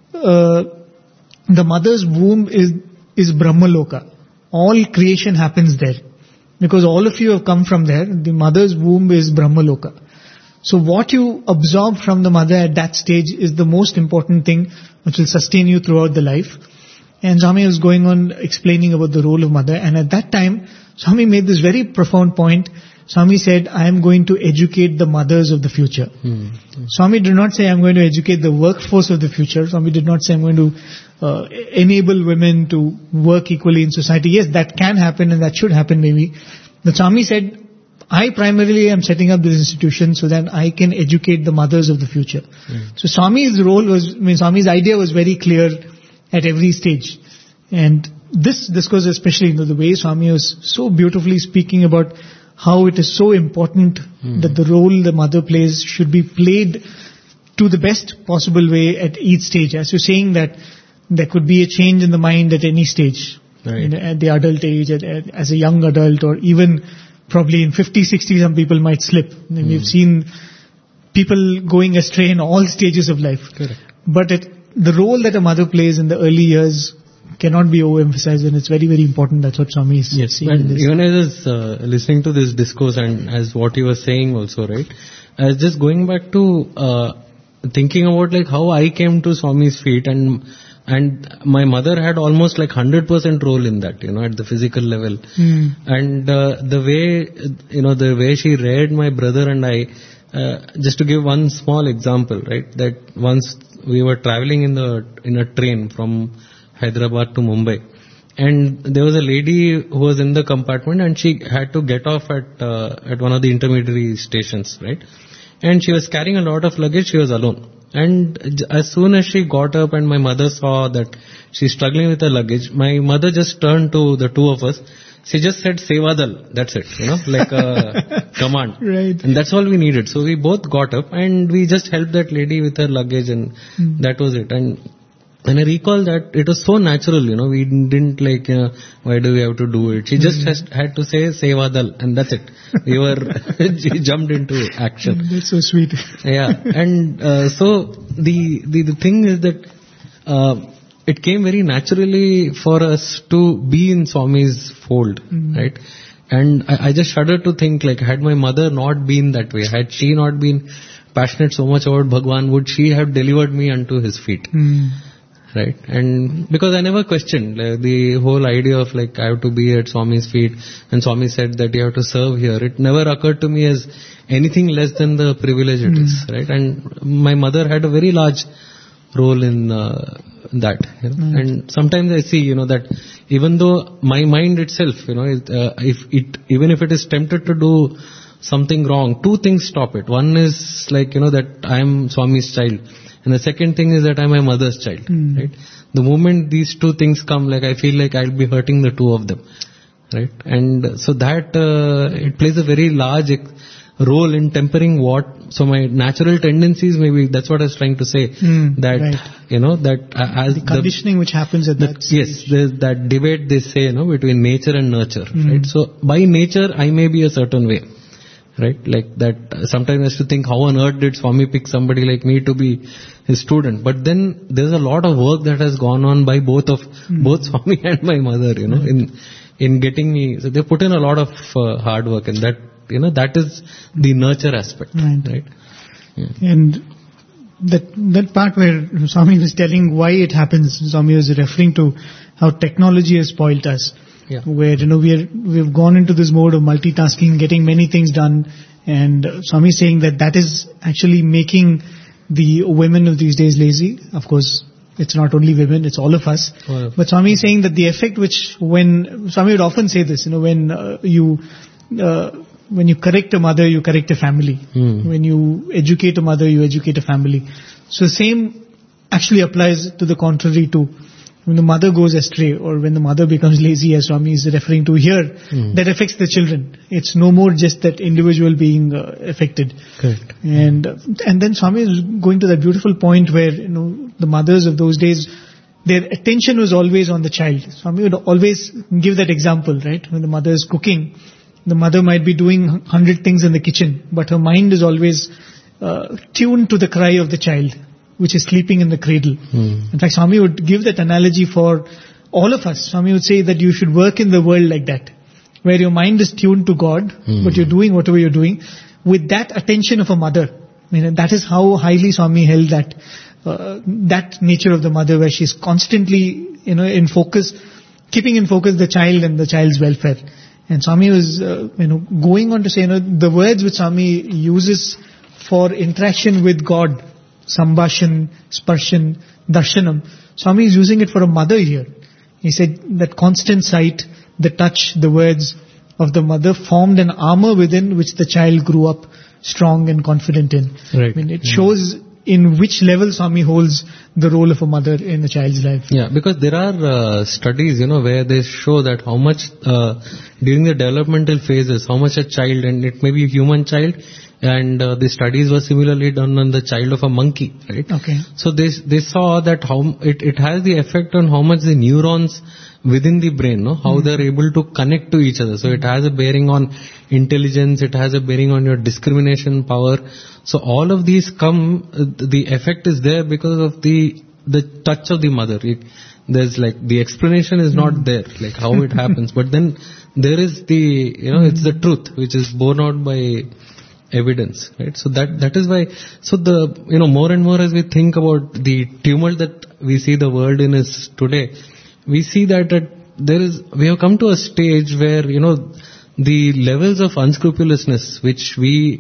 uh, the mother's womb is is Brahmaloka. All creation happens there. Because all of you have come from there. The mother's womb is Brahmaloka. So what you absorb from the mother at that stage is the most important thing which will sustain you throughout the life. And Swami was going on explaining about the role of mother. And at that time, Swami made this very profound point. Swami said, I am going to educate the mothers of the future. Hmm. Swami did not say, I am going to educate the workforce of the future. Swami did not say, I am going to uh, enable women to work equally in society. Yes, that can happen and that should happen maybe. But Swami said, I primarily am setting up this institution so that I can educate the mothers of the future. Hmm. So Swami's role was, I mean, Swami's idea was very clear at every stage. And this discourse especially, you know, the way Swami was so beautifully speaking about how it is so important mm. that the role the mother plays should be played to the best possible way at each stage. As you're saying that there could be a change in the mind at any stage. Right. You know, at the adult age, at, at, as a young adult, or even probably in fifty, sixty, some people might slip. And mm. we've seen people going astray in all stages of life. Correct. But it, the role that a mother plays in the early years cannot be overemphasized, and it's very, very important. That's what Swami is yes, saying. And even as I was uh, listening to this discourse and as what he was saying also, right, I was just going back to uh, thinking about like how I came to Swami's feet, and and my mother had almost like one hundred percent role in that, you know, at the physical level. Mm. And uh, the way, you know, the way she reared my brother and I, uh, just to give one small example, right, that once we were traveling in the in a train from Hyderabad to Mumbai. And there was a lady who was in the compartment, and she had to get off at uh, at one of the intermediary stations, right? And she was carrying a lot of luggage. She was alone. And as soon as she got up and my mother saw that she's struggling with her luggage, my mother just turned to the two of us. She just said, Sevadal. That's it, you know, like a command. Right. And that's all we needed. So we both got up and we just helped that lady with her luggage, and mm. that was it. And And I recall that it was so natural, you know, we didn't like, uh, why do we have to do it? She just has, had to say Sevadal, and that's it. We were, she jumped into action. That's so sweet. Yeah. And uh, so the, the, the thing is that uh, it came very naturally for us to be in Swami's fold, mm-hmm. right? And I, I just shudder to think, like, had my mother not been that way, had she not been passionate so much about Bhagwan, would she have delivered me unto his feet? Mm. Right. And because I never questioned like, the whole idea of like I have to be at Swami's feet, and Swami said that you have to serve here. It never occurred to me as anything less than the privilege it mm. is, right? And my mother had a very large role in uh, that. You know? mm. And sometimes I see, you know, that even though my mind itself, you know, is, uh, if it even if it is tempted to do something wrong, two things stop it. One is like, you know, that I am Swami's child. And the second thing is that I'm my mother's child, mm. right? The moment these two things come, like I feel like I'll be hurting the two of them, right? And so that, uh, it plays a very large role in tempering what, so my natural tendencies, maybe that's what I was trying to say, mm, that, right. you know, that as the conditioning the, which happens at that, that yes, there's that debate they say, you know, between nature and nurture, mm. right? So by nature, I may be a certain way. Right, like that. Uh, sometimes I used to think, how on earth did Swami pick somebody like me to be his student? But then there's a lot of work that has gone on by both of mm. both Swami and my mother, you know, right. in in getting me. So they put in a lot of uh, hard work, and that, you know, that is the nurture aspect, right? right? Yeah. And that that part where Swami was telling why it happens, Swami was referring to how technology has spoiled us. Yeah. Where, you know, we are, we've gone into this mode of multitasking, getting many things done, and uh, Swami is saying that that is actually making the women of these days lazy. Of course, it's not only women, it's all of us. Oh, yeah. But Swami is saying that the effect which, when, Swami would often say this, you know, when uh, you, uh, when you correct a mother, you correct a family. Mm. When you educate a mother, you educate a family. So the same actually applies to the contrary too. When the mother goes astray, or when the mother becomes lazy, as Swami is referring to here, mm. that affects the children. It's no more just that individual being uh, affected. Correct. And uh, and then Swami is going to that beautiful point where, you know, the mothers of those days, their attention was always on the child. Swami would always give that example, right? When the mother is cooking, the mother might be doing hundred things in the kitchen, but her mind is always uh, tuned to the cry of the child, which is sleeping in the cradle. Mm. In fact, Swami would give that analogy for all of us. Swami would say that you should work in the world like that, where your mind is tuned to God, mm. but you're doing whatever you're doing with that attention of a mother. I mean, that is how highly Swami held that, uh, that nature of the mother, where she's constantly, you know, in focus, keeping in focus the child and the child's welfare. And Swami was, uh, you know, going on to say, you know, the words which Swami uses for interaction with God, Sambhashan, Sparshan, Darshanam. Swami is using it for a mother here. He said that constant sight, the touch, the words of the mother formed an armor within which the child grew up strong and confident in. Right. I mean, it yeah. shows in which level Swami holds the role of a mother in a child's life. Yeah, because there are uh, studies, you know, where they show that how much uh, during the developmental phases, how much a child, and it may be a human child, and uh, the studies were similarly done on the child of a monkey, right? Okay. So they they saw that how it, it has the effect on how much the neurons within the brain, no, how mm. they're able to connect to each other. So it has a bearing on intelligence, it has a bearing on your discrimination power. So all of these come, uh, the effect is there because of the the touch of the mother. It, there's like the explanation is not mm. there, like how it happens, but then there is the, you know, mm. it's the truth which is borne out by evidence, right? So that that is why, so the, you know, more and more as we think about the tumult that we see the world in is today, we see that it, there is, we have come to a stage where, you know, the levels of unscrupulousness which we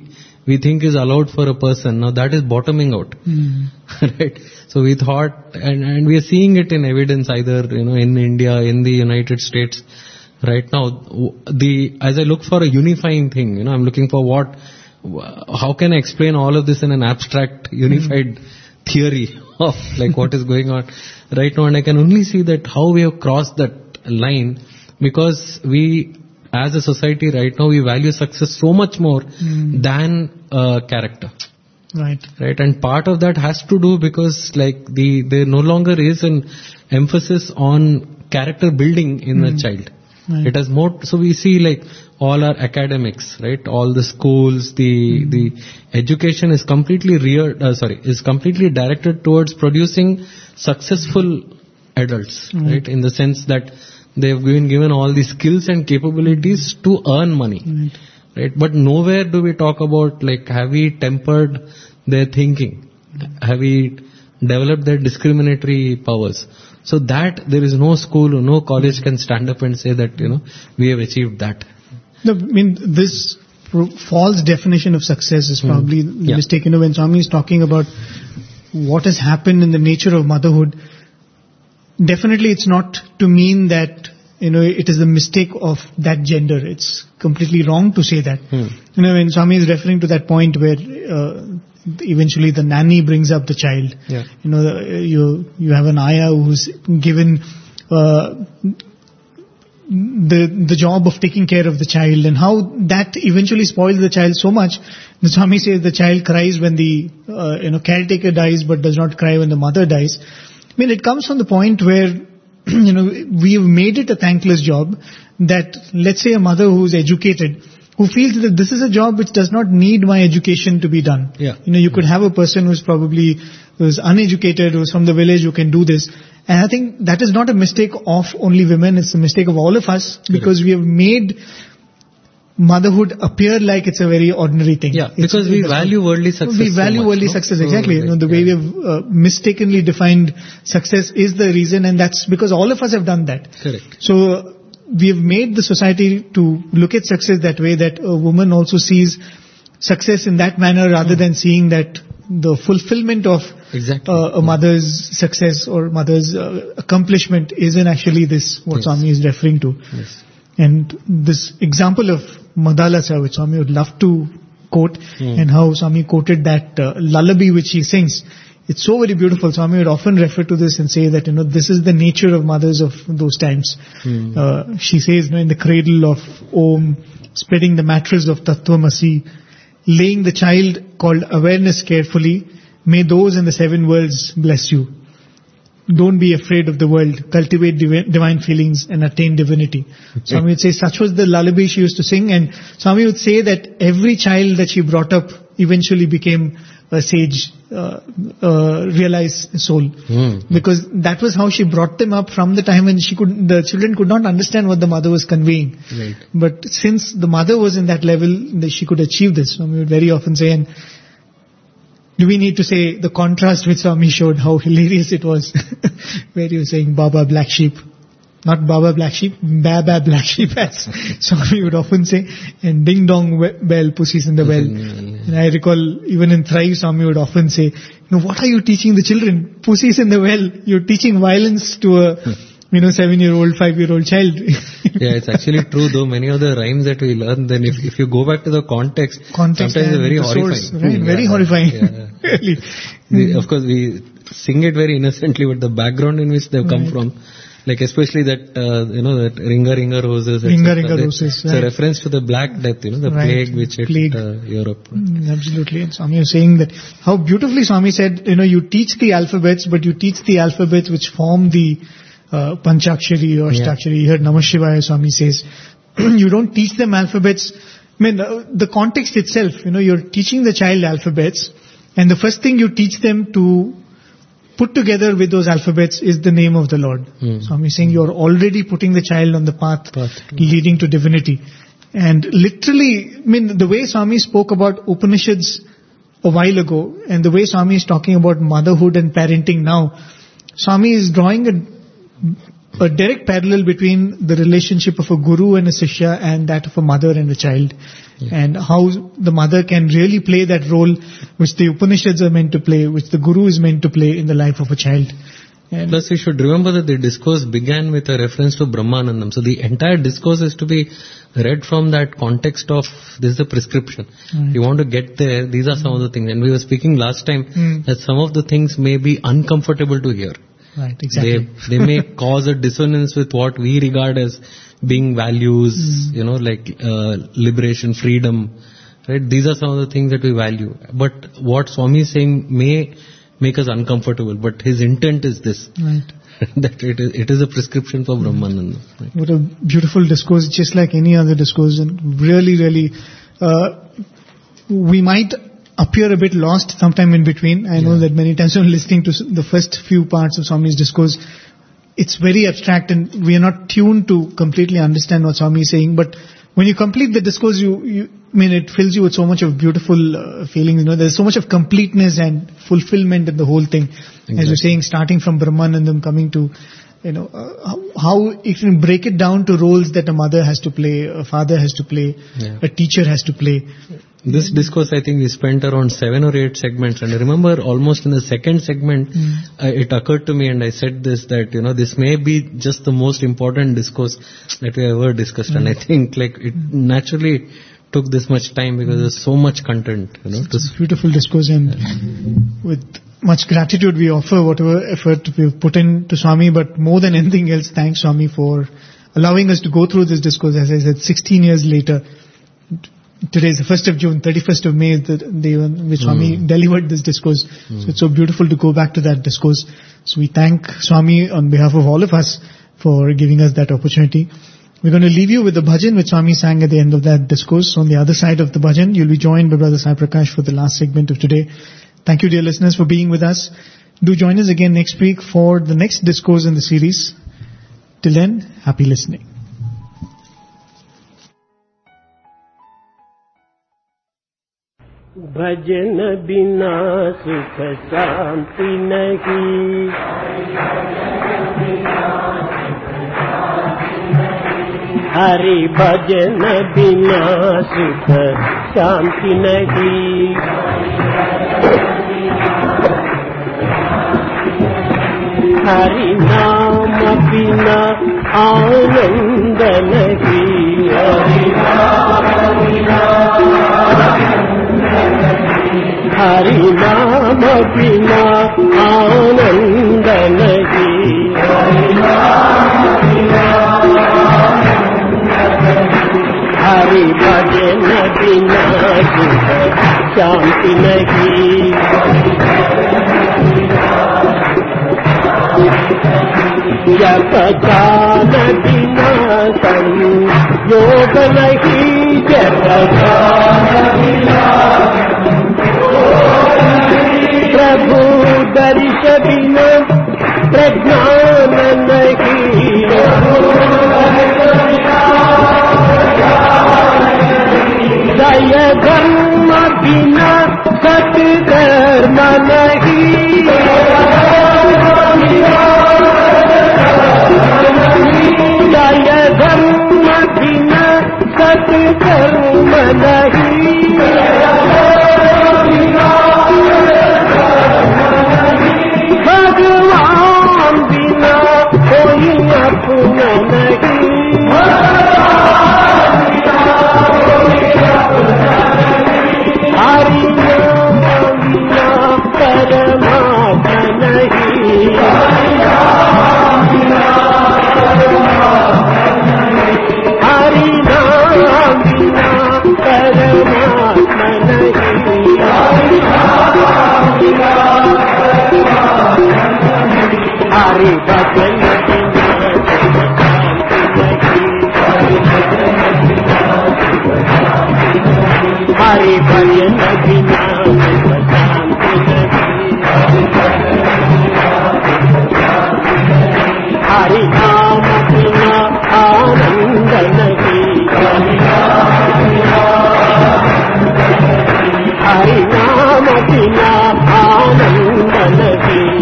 we think is allowed for a person. Now that is bottoming out. Mm. Right? So we thought, and, and we are seeing it in evidence either, you know, in India, in the United States. Right now, the, as I look for a unifying thing, you know, I'm looking for what, how can I explain all of this in an abstract, unified mm. theory of like what is going on right now, and I can only see that how we have crossed that line, because we, as a society right now, we value success so much more mm. than uh, character. Right. Right. And part of that has to do because like the, there no longer is an emphasis on character building in mm. a child. Right. It has more, so we see like all our academics, right? All the schools, the, mm. the education is completely reared, uh, sorry, is completely directed towards producing successful adults, mm. right? In the sense that they've been given all the skills and capabilities to earn money, mm. right? But nowhere do we talk about like, have we tempered their thinking? Have we developed their discriminatory powers? So that there is no school or no college can stand up and say that, you know, we have achieved that. No, I mean, this false definition of success is probably mm. yeah. mistaken. When Swami is talking about what has happened in the nature of motherhood, definitely it's not to mean that, you know, it is the mistake of that gender. It's completely wrong to say that. Mm. You know, when Swami is referring to that point where uh, eventually the nanny brings up the child. Yeah. You know, you you have an ayah who's given uh, the the job of taking care of the child, and how that eventually spoils the child so much. The Swami says the child cries when the uh, you know caretaker dies, but does not cry when the mother dies. I mean, it comes from the point where you know we have made it a thankless job that, let's say, a mother who's educated, who feels that this is a job which does not need my education to be done. Yeah. You know, you could have a person who's probably who's uneducated, who's from the village, who can do this. And I think that is not a mistake of only women, it's a mistake of all of us, because we have made motherhood appear like it's a very ordinary thing. Yeah, it's, because we value worldly success. We value so much, worldly no? success, so exactly. Like, you know, the yeah. way we have uh, mistakenly defined success is the reason, and that's because all of us have done that. Correct. So, we have made the society to look at success that way, that a woman also sees success in that manner rather mm. than seeing that the fulfillment of exactly. uh, a mother's success or mother's uh, accomplishment isn't actually this, what yes. Swami is referring to. Yes. And this example of Madalasa, which Swami would love to quote, mm. and how Swami quoted that uh, lullaby which he sings. It's so very beautiful. Swami would often refer to this and say that, you know, this is the nature of mothers of those times. Mm. Uh, she says, you know, in the cradle of Om, spreading the mattress of Tattvamasi, laying the child called awareness carefully, may those in the seven worlds bless you. Don't be afraid of the world. Cultivate divi- divine feelings and attain divinity. Okay. Swami would say such was the lullaby she used to sing, and Swami would say that every child that she brought up eventually became a sage, uh, uh, realized soul. Mm. Because that was how she brought them up from the time when she could, the children could not understand what the mother was conveying. Right. But since the mother was in that level, that she could achieve this. Swami would very often say, and do we need to say the contrast which Swami showed, how hilarious it was, where he was saying Baba black sheep. Not Baba black sheep, Baba black sheep, as Swami would often say, and ding dong bell, pussies in the well. And I recall even in Thrive, Swami would often say, you know, what are you teaching the children? Pussies in the well. You're teaching violence to a, you know, seven-year-old, five-year-old child. Yeah, it's actually true though. Many of the rhymes that we learn, then if, if you go back to the context, context sometimes they're very the horrifying. Source, right? Yeah, very yeah, horrifying. Yeah. Really. The, of course, we sing it very innocently, but the background in which they've come right. from, like especially that, uh, you know, that Ringa Ringa Roses. Ringa Ringa Roses. It's right. a reference to the Black Death, you know, the right. plague which hit plague. Uh, Europe. Mm, absolutely. And Swami was saying that, how beautifully Swami said, you know, you teach the alphabets, but you teach the alphabets which form the uh, Panchakshari or Ashtakshari. You heard Namah Shivaya, Swami says. You don't teach them alphabets. I mean, uh, the context itself, you know, you're teaching the child alphabets, and the first thing you teach them to put together with those alphabets is the name of the Lord. Mm. So I'm saying you're already putting the child on the path, path leading to divinity. And literally, I mean, the way Swami spoke about Upanishads a while ago, and the way Swami is talking about motherhood and parenting now, Swami is drawing a, a direct parallel between the relationship of a guru and a sishya and that of a mother and a child. Yeah. And how the mother can really play that role which the Upanishads are meant to play, which the Guru is meant to play in the life of a child. And plus, we should remember that the discourse began with a reference to Brahmanandam. So the entire discourse is to be read from that context of this is a prescription. Right. You want to get there, these are some mm. of the things. And we were speaking last time mm. that some of the things may be uncomfortable to hear. Right, exactly. They, they may cause a dissonance with what we regard as being values, mm. you know, like uh, liberation, freedom, right? These are some of the things that we value. But what Swami is saying may make us uncomfortable, but his intent is this. Right. that it is, it is a prescription for Brahmananda. Right? What a beautiful discourse, just like any other discourse. And really, really, uh, we might appear a bit lost sometime in between. I know yeah. that many times when listening to the first few parts of Swami's discourse, it's very abstract and we are not tuned to completely understand what Swami is saying. But when you complete the discourse, you, you I mean, it fills you with so much of beautiful uh, feelings. You know, there's so much of completeness and fulfillment in the whole thing. Exactly. As you're saying, starting from Brahmanandam, coming to, you know, uh, how you can break it down to roles that a mother has to play, a father has to play, yeah. a teacher has to play. This discourse, I think we spent around seven or eight segments, and I remember almost in the second segment, mm. uh, it occurred to me, and I said this, that, you know, this may be just the most important discourse that we ever discussed, mm. and I think, like, it naturally took this much time because mm. there's so much content, you know. It's a beautiful discourse, and yeah. with much gratitude we offer whatever effort we've put in to Swami, but more than anything else, thanks Swami for allowing us to go through this discourse. As I said, sixteen years later, today is the first of June, thirty-first of May is the day on which Swami mm. delivered this discourse. Mm. So it's so beautiful to go back to that discourse. So we thank Swami on behalf of all of us for giving us that opportunity. We're going to leave you with the bhajan which Swami sang at the end of that discourse. On the other side of the bhajan, you'll be joined by Brother Sai Prakash for the last segment of today. Thank you, dear listeners, for being with us. Do join us again next week for the next discourse in the series. Till then, happy listening. भजन बिना सुख शांति नहीं, हरि भजन बिना सुख शांति नहीं, हरि नाम बिना आनंद नहीं, हरि नाम बिना हरि नाम बिना आनंद नहीं, हरि भजन बिना सुख शांति नहीं, जप दान बिना संयोग नहीं, जप दान बिना प्रभु दर्श बिना प्रज्ञान नहीं, दय धर्म बिना सत्कर्म नहीं, दय धर्म बिना सत्कर्म नहीं, भगवान बिना कोई अपना नहीं, हरि नाम बिना परमात्मा नहीं, हरि नाम बिना परमात्मा नहीं, हरि भजन हरि भजन बिना शांति नहीं, हरि नाम बिना आनंद नहीं, हरि नाम बिना आनंद नहीं,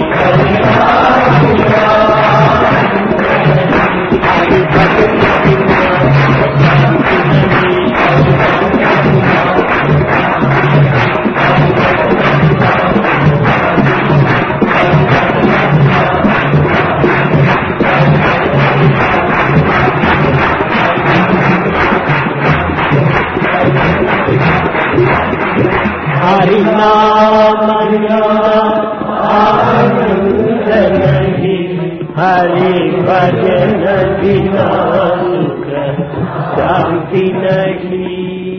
हरि भजन बिना शांति नहीं, हरि नाम आनंद नहीं, हरि भजन बिना सुख शांति नहीं।